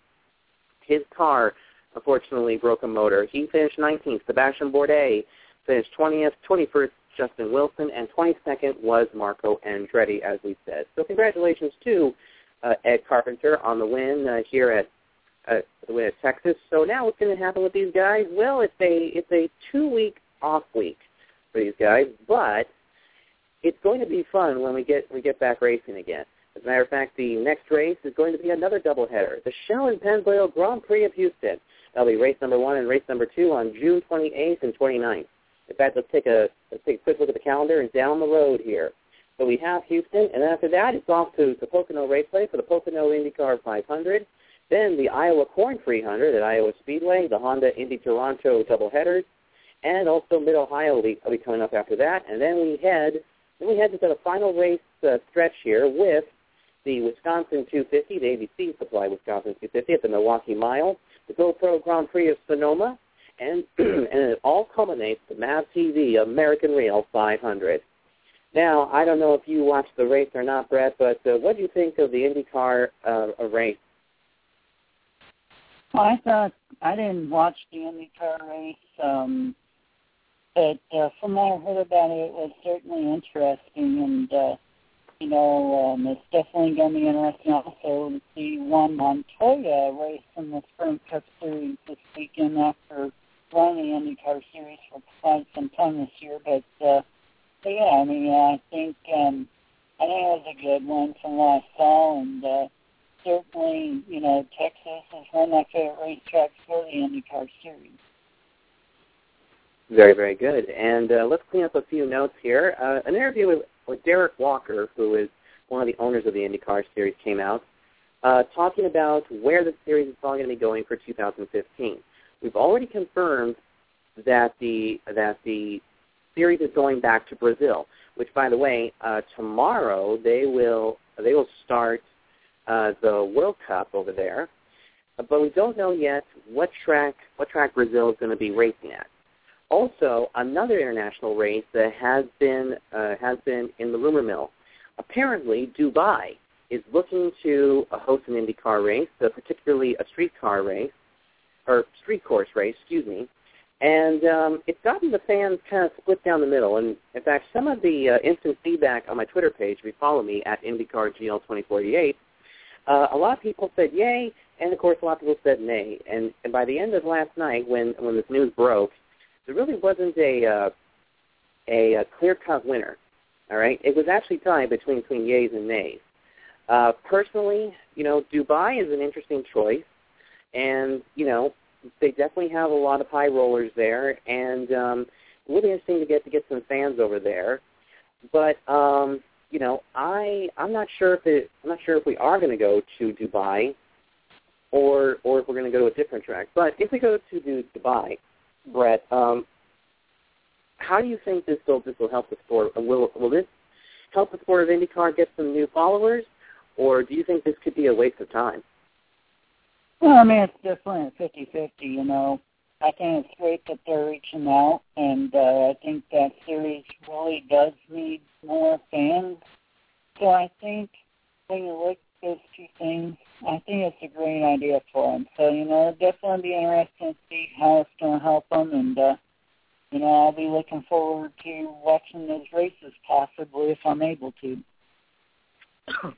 His car, unfortunately, broke a motor. He finished nineteenth. Sebastian Bourdais finished twentieth. twenty-first, Justin Wilson. And twenty-second was Marco Andretti, as we said. So congratulations to uh, Ed Carpenter on the win uh, here at uh, the win at Texas. So now what's going to happen with these guys? Well, it's a, it's a two-week off week for these guys, but it's going to be fun when we get we get back racing again. As a matter of fact, the next race is going to be another doubleheader, the Shell and Pennzoil Grand Prix of Houston. That'll be race number one and race number two on June twenty-eighth and twenty-ninth. In fact, let's take a let's take a quick look at the calendar and down the road here. So we have Houston, and then after that, it's off to the Pocono Raceway for the Pocono IndyCar five hundred. Then the Iowa Corn three hundred at Iowa Speedway, the Honda Indy Toronto doubleheaders, and also Mid-Ohio will be, will be coming up after that. And then we head then we head to the final race uh, stretch here with the Wisconsin two fifty, the A B C Supply Wisconsin two fifty at the Milwaukee Mile, the GoPro Grand Prix of Sonoma, and and it all culminates the M A V T V American Rail five hundred. Now, I don't know if you watched the race or not, Brett, but uh, what do you think of the IndyCar uh, race? Well, I thought I didn't watch the IndyCar race, um, but uh, from what I heard about it, it was certainly interesting, and uh, you know, um, it's definitely going to be interesting also to see Juan Montoya race in the Sprint Cup Series this weekend after running the IndyCar Series for quite some time this year. But, uh, but yeah, I mean, I think um, I think it was a good one from what I saw, and uh, certainly, you know, Texas is one of my favorite racetracks for the IndyCar Series. Very, very good. And uh, let's clean up a few notes here. Uh, an interview with, with Derek Walker, who is one of the owners of the IndyCar Series, came out, uh, talking about where the series is all going to be going for two thousand fifteen. We've already confirmed that the that the series is going back to Brazil, which, by the way, uh, tomorrow they will they will start uh, the World Cup over there, but we don't know yet what track what track Brazil is going to be racing at. Also, another international race that has been uh, has been in the rumor mill. Apparently, Dubai is looking to uh, host an IndyCar race, uh, particularly a streetcar race, or street course race, excuse me. And um, it's gotten the fans kind of split down the middle. And, in fact, some of the uh, instant feedback on my Twitter page, if you follow me, at IndyCar G L twenty forty-eight, uh, a lot of people said yay, and, of course, a lot of people said nay. And, and by the end of last night, when, when this news broke, there really wasn't a uh, a, a clear-cut winner, all right? It was actually tied between, between yays and nays. Uh, personally, you know, Dubai is an interesting choice, and, you know, they definitely have a lot of high rollers there, and um, it would be interesting to get to get some fans over there. But, um, you know, I, I'm not sure if it, I'm not sure if we are going to go to Dubai or or if we're going to go to a different track. But if we go to Dubai, Brett, um, how do you think this will this will help the sport? Will will this help the sport of IndyCar get some new followers, or do you think this could be a waste of time? Well, I mean, it's definitely a fifty-fifty, you know. I think it's great that they're reaching out, and uh, I think that series really does need more fans. So I think when you look at those two things, I think it's a great idea for them. So, you know, it'll definitely be interesting to see how it's going to help them. And, uh, you know, I'll be looking forward to watching those races possibly if I'm able to.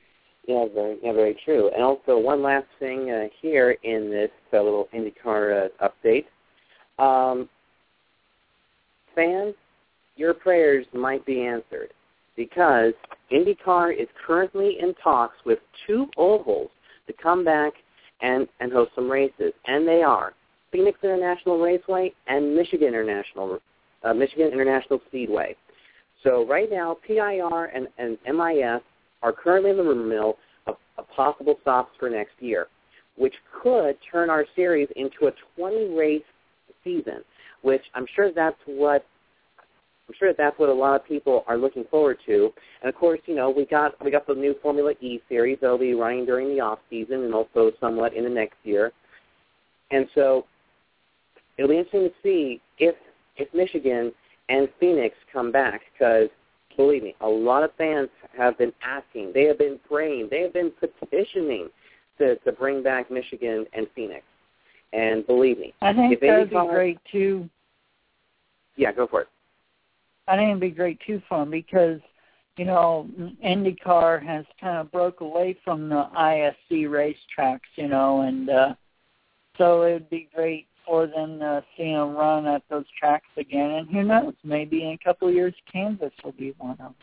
Yeah, very, yeah, very true. And also, one last thing uh, here in this uh, little IndyCar uh, update. Um, fans, your prayers might be answered because IndyCar is currently in talks with two ovals to come back and, and host some races, and they are Phoenix International Raceway and Michigan International uh, Michigan International Speedway. So right now, P I R and, and M I S are currently in the rumor mill of, of possible stops for next year, which could turn our series into a twenty-race season, which I'm sure that's what I'm sure that's what a lot of people are looking forward to. And of course, you know, we got we got the new Formula E series that'll be running during the off season and also somewhat in the next year. And so it'll be interesting to see if if Michigan and Phoenix come back, because believe me, a lot of fans have been asking, they have been praying, they have been petitioning to, to bring back Michigan and Phoenix. And believe me, I think if that'd be IndyCar, great too. Yeah, go for it. I think it'd be great too for them because, you know, IndyCar has kind of broke away from the I S C racetracks, you know, and uh, so it would be great for them to see them run at those tracks again. And who knows, maybe in a couple of years, Kansas will be one of them.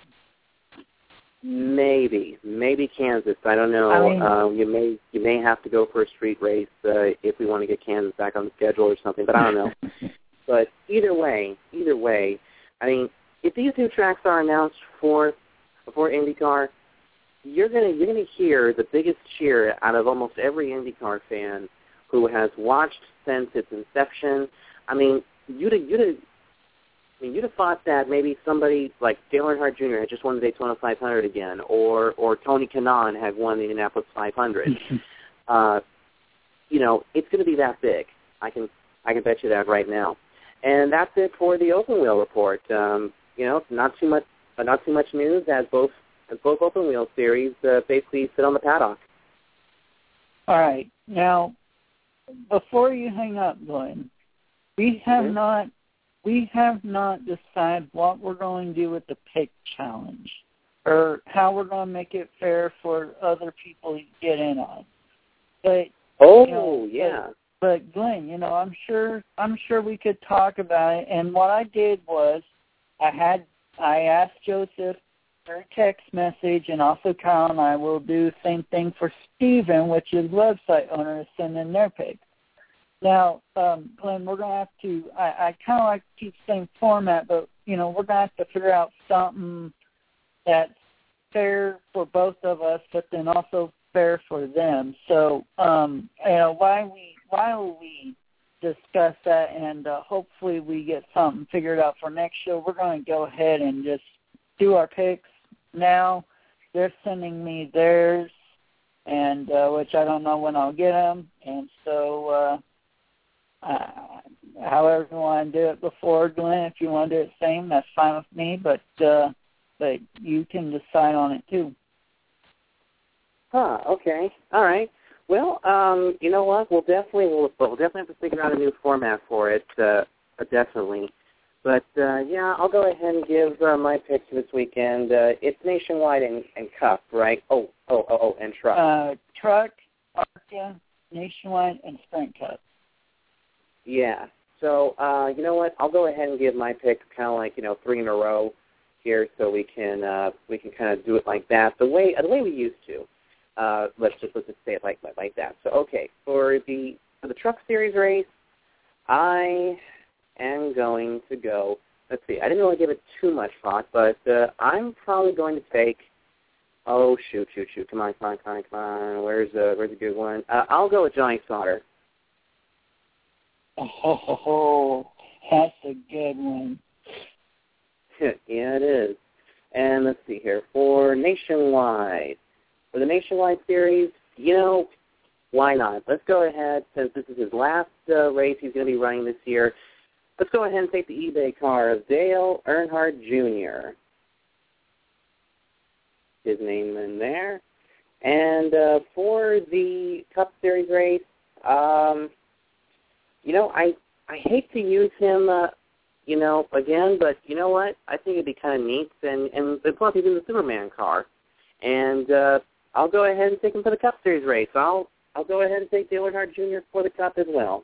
Maybe, maybe Kansas. I don't know. I mean, um, you may you may have to go for a street race uh, if we want to get Kansas back on the schedule or something. But I don't know. But either way, either way, I mean, if these new tracks are announced for for IndyCar, you're gonna you're gonna hear the biggest cheer out of almost every IndyCar fan who has watched since its inception. I mean, you'd you'd I mean, you'd have thought that maybe somebody like Dale Earnhardt Junior had just won the Daytona five hundred again, or or Tony Kanaan had won the Indianapolis five hundred. uh, you know, it's going to be that big. I can I can bet you that right now. And that's it for the Open Wheel report. Um, you know, not too much uh, not too much news as both as both Open Wheel series uh, basically sit on the paddock. All right, now before you hang up, Glenn, we have mm-hmm. not. We have not decided what we're going to do with the pick challenge or how we're going to make it fair for other people to get in on. But oh, you know, yeah. But, but Glenn, you know, I'm sure I'm sure we could talk about it. And what I did was I had I asked Joseph through text message, and also Kyle and I will do the same thing for Steven, which is website owner, to send in their picks. Now, um, Glenn, we're going to have to, I, I kind of like to keep the same format, but, you know, we're going to have to figure out something that's fair for both of us, but then also fair for them. So, um, you know, while we, while we discuss that and uh, hopefully we get something figured out for next show, we're going to go ahead and just do our picks now. They're sending me theirs, and uh, which I don't know when I'll get them, and so, uh, Uh, however you want to do it before, Glenn, if you want to do it same, that's fine with me, but uh, but you can decide on it too. Huh, okay. All right. Well, um, you know what? We'll definitely we'll, we'll definitely have to figure out a new format for it, uh, definitely. But, uh, yeah, I'll go ahead and give uh, my picks this weekend. Uh, it's Nationwide and, and Cup, right? Oh, oh, oh, oh, and Truck. Uh, truck, ARCA, Nationwide, and Sprint Cup. Yeah. So, uh, you know what? I'll go ahead and give my pick kind of like, you know, three in a row here so we can uh, we can kind of do it like that, the way the way we used to. Uh, let's just let's just say it like like that. So, okay, for the for the Truck Series race, I am going to go. Let's see. I didn't really give it too much thought, but uh, I'm probably going to take. Oh shoot, shoot, shoot! Come on, come on, come on, come on. Where's a where's a good one? Uh, I'll go with Johnny Sauter. Oh, that's a good one. Yeah, it is. And let's see here. For Nationwide, for the Nationwide series, you know, why not? Let's go ahead, since this is his last uh, race he's going to be running this year, let's go ahead and take the eBay car of Dale Earnhardt Junior His name in there. And uh, for the Cup Series race, um, you know, I, I hate to use him, uh, you know, again, but you know what? I think it'd be kind of neat. And, and plus, he's in the Superman car. And, uh, I'll go ahead and take him for the Cup Series race. I'll I'll go ahead and take Dale Earnhardt Junior for the Cup as well.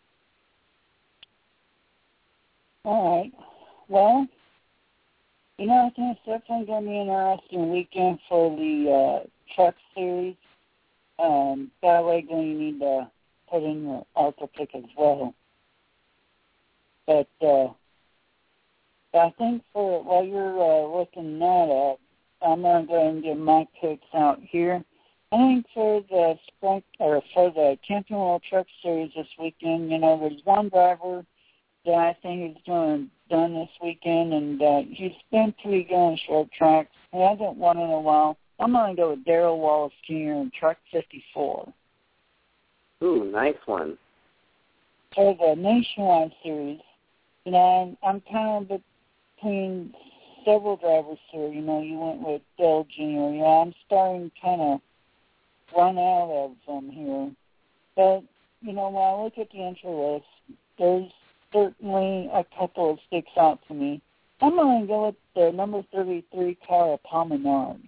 All right. Well, you know, I think it's definitely going to be an interesting weekend for the uh, Truck Series. Um, that way, you need to put in your ARCA pick as well. But uh, I think for while you're uh, looking that up, I'm going to go ahead and get my picks out here. I think for the sprint or for the Champion World Truck Series this weekend, you know, there's one driver that I think is doing done this weekend, and uh, he's been pretty good on short tracks. He hasn't won in a while. I'm going to go with Darrell Wallace Junior in Truck fifty-four. Ooh, nice one. For the Nationwide Series, you know, I'm, I'm kind of between several drivers here. You know, you went with Dale Junior Yeah, I'm starting kind of run out of them here. But, you know, when I look at the entry list, there's certainly a couple that sticks out to me. I'm going to go with the number thirty-three car of Paul Menard.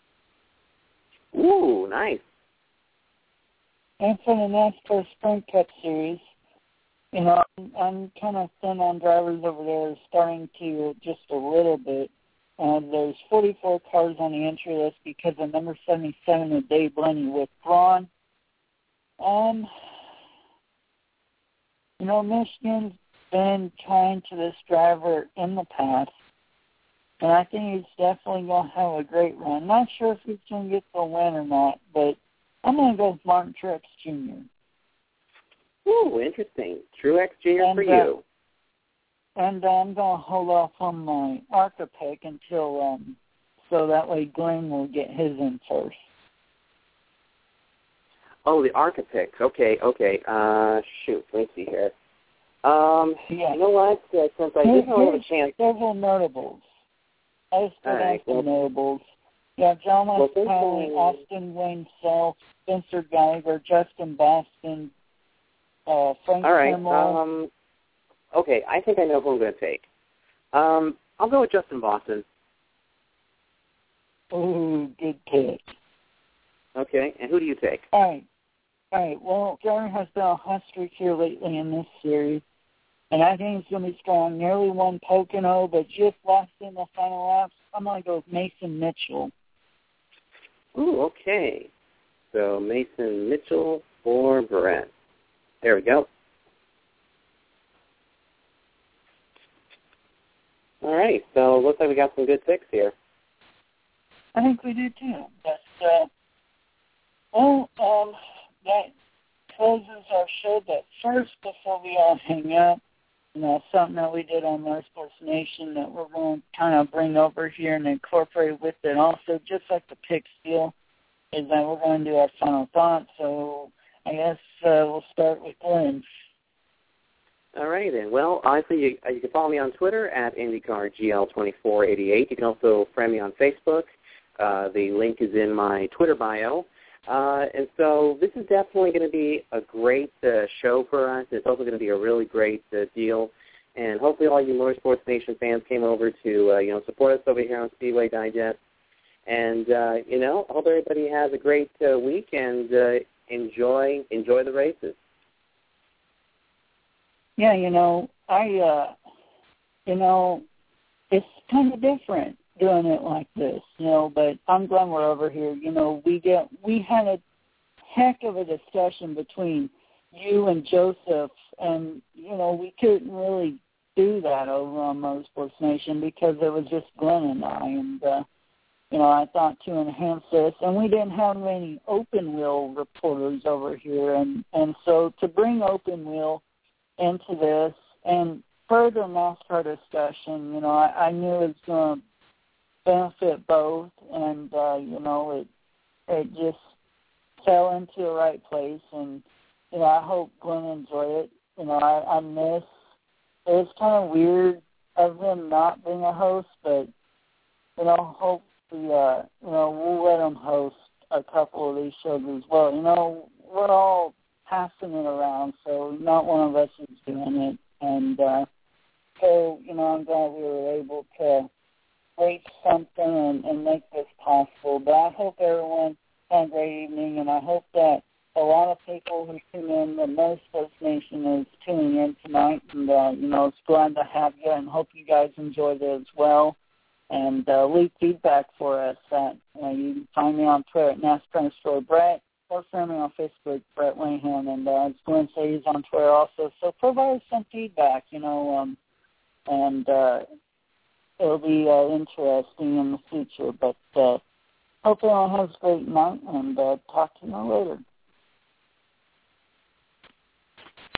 Ooh, nice. And for the NASCAR Sprint Cup Series, you know, I'm, I'm kind of thin on drivers over there, starting to just a little bit. Uh, there's forty-four cars on the entry list because of number seventy-seven of Dave Lenny withdrawn. Um, you know, Michigan's been kind to this driver in the past, and I think he's definitely going to have a great run. Not sure if he's going to get the win or not, but I'm going to go with Martin Truex Junior Ooh, interesting. Truex Junior and, for uh, you. And uh, I'm going to hold off on my ARCA pick until, um, so that way Glenn will get his in first. Oh, the ARCA picks. Okay, okay. Uh, shoot, let me see here. Um, yeah. You know what? Uh, since I Here's, didn't have a chance. Several notables. I just got Right, some well, notables. Yeah, John well, West-Powley, Austin Wayne Self, Spencer Geiger, Justin Boston, uh, Frank all right. Kimmel. Um, okay, I think I know who I'm going to take. Um, I'll go with Justin Boston. Ooh, good pick. Okay, and who do you take? All right. All right, well, Gary has been a hot streak here lately in this series, and I think he's going to be strong. Nearly won Pocono, but just lost in the final laps. I'm going to go with Mason Mitchell. Ooh, okay. So Mason Mitchell for Brett. There we go. All right, so looks like we got some good picks here. I think we do too. But, uh, well, um, that closes our show. But first, before we all hang up, you know, something that we did on Motorsports Nation that we're going to kind of bring over here and incorporate with it also, just like the picks deal, is that we're going to do our final thoughts. So I guess uh, we'll start with Glenn. All right, then. Well, honestly, you, you can follow me on Twitter at IndyCar G L twenty-four eighty-eight. You can also friend me on Facebook. Uh, the link is in my Twitter bio. Uh, and so this is definitely going to be a great uh, show for us. It's also going to be a really great uh, deal. And hopefully all you Motorsports Nation fans came over to, uh, you know, support us over here on Speedway Digest. And, uh, you know, I hope everybody has a great uh, week and uh, enjoy enjoy the races. Yeah, you know, I, uh, you know, it's kind of different doing it like this, you know, but I'm glad we're over here. You know, we get, we had a heck of a discussion between you and Joseph, and, you know, we couldn't really do that over on Motorsports Nation because it was just Glenn and I, and, uh, you know, I thought to enhance this, and we didn't have any open wheel reporters over here, and, and so to bring open wheel into this and further NASCAR discussion, you know, I, I knew it was going to benefit both, and, uh, you know, it it just fell into the right place, and, you know, I hope Glenn enjoyed it. You know, I, I miss, it was kind of weird of him not being a host, but, you know, hopefully, uh, you know, we'll let him host a couple of these shows as well. You know, we're all passing it around, so not one of us is doing it, and uh, so, you know, I'm glad we were able to reach something and, and make this possible. But I hope everyone have a great evening, and I hope that a lot of people who tune in, the most Post Nation is tuning in tonight, and, uh, you know, it's glad to have you, and hope you guys enjoyed it as well. And uh, leave feedback for us. At, uh, you can find me on Twitter at NASCAR underscore Brett, or friend me on Facebook, Brett Wayham, and uh, it's Glenn say he's on Twitter also. So provide us some feedback, you know, um, and uh, it'll be uh, interesting in the future. But uh, hope everyone has a great night, and uh, talk to you later.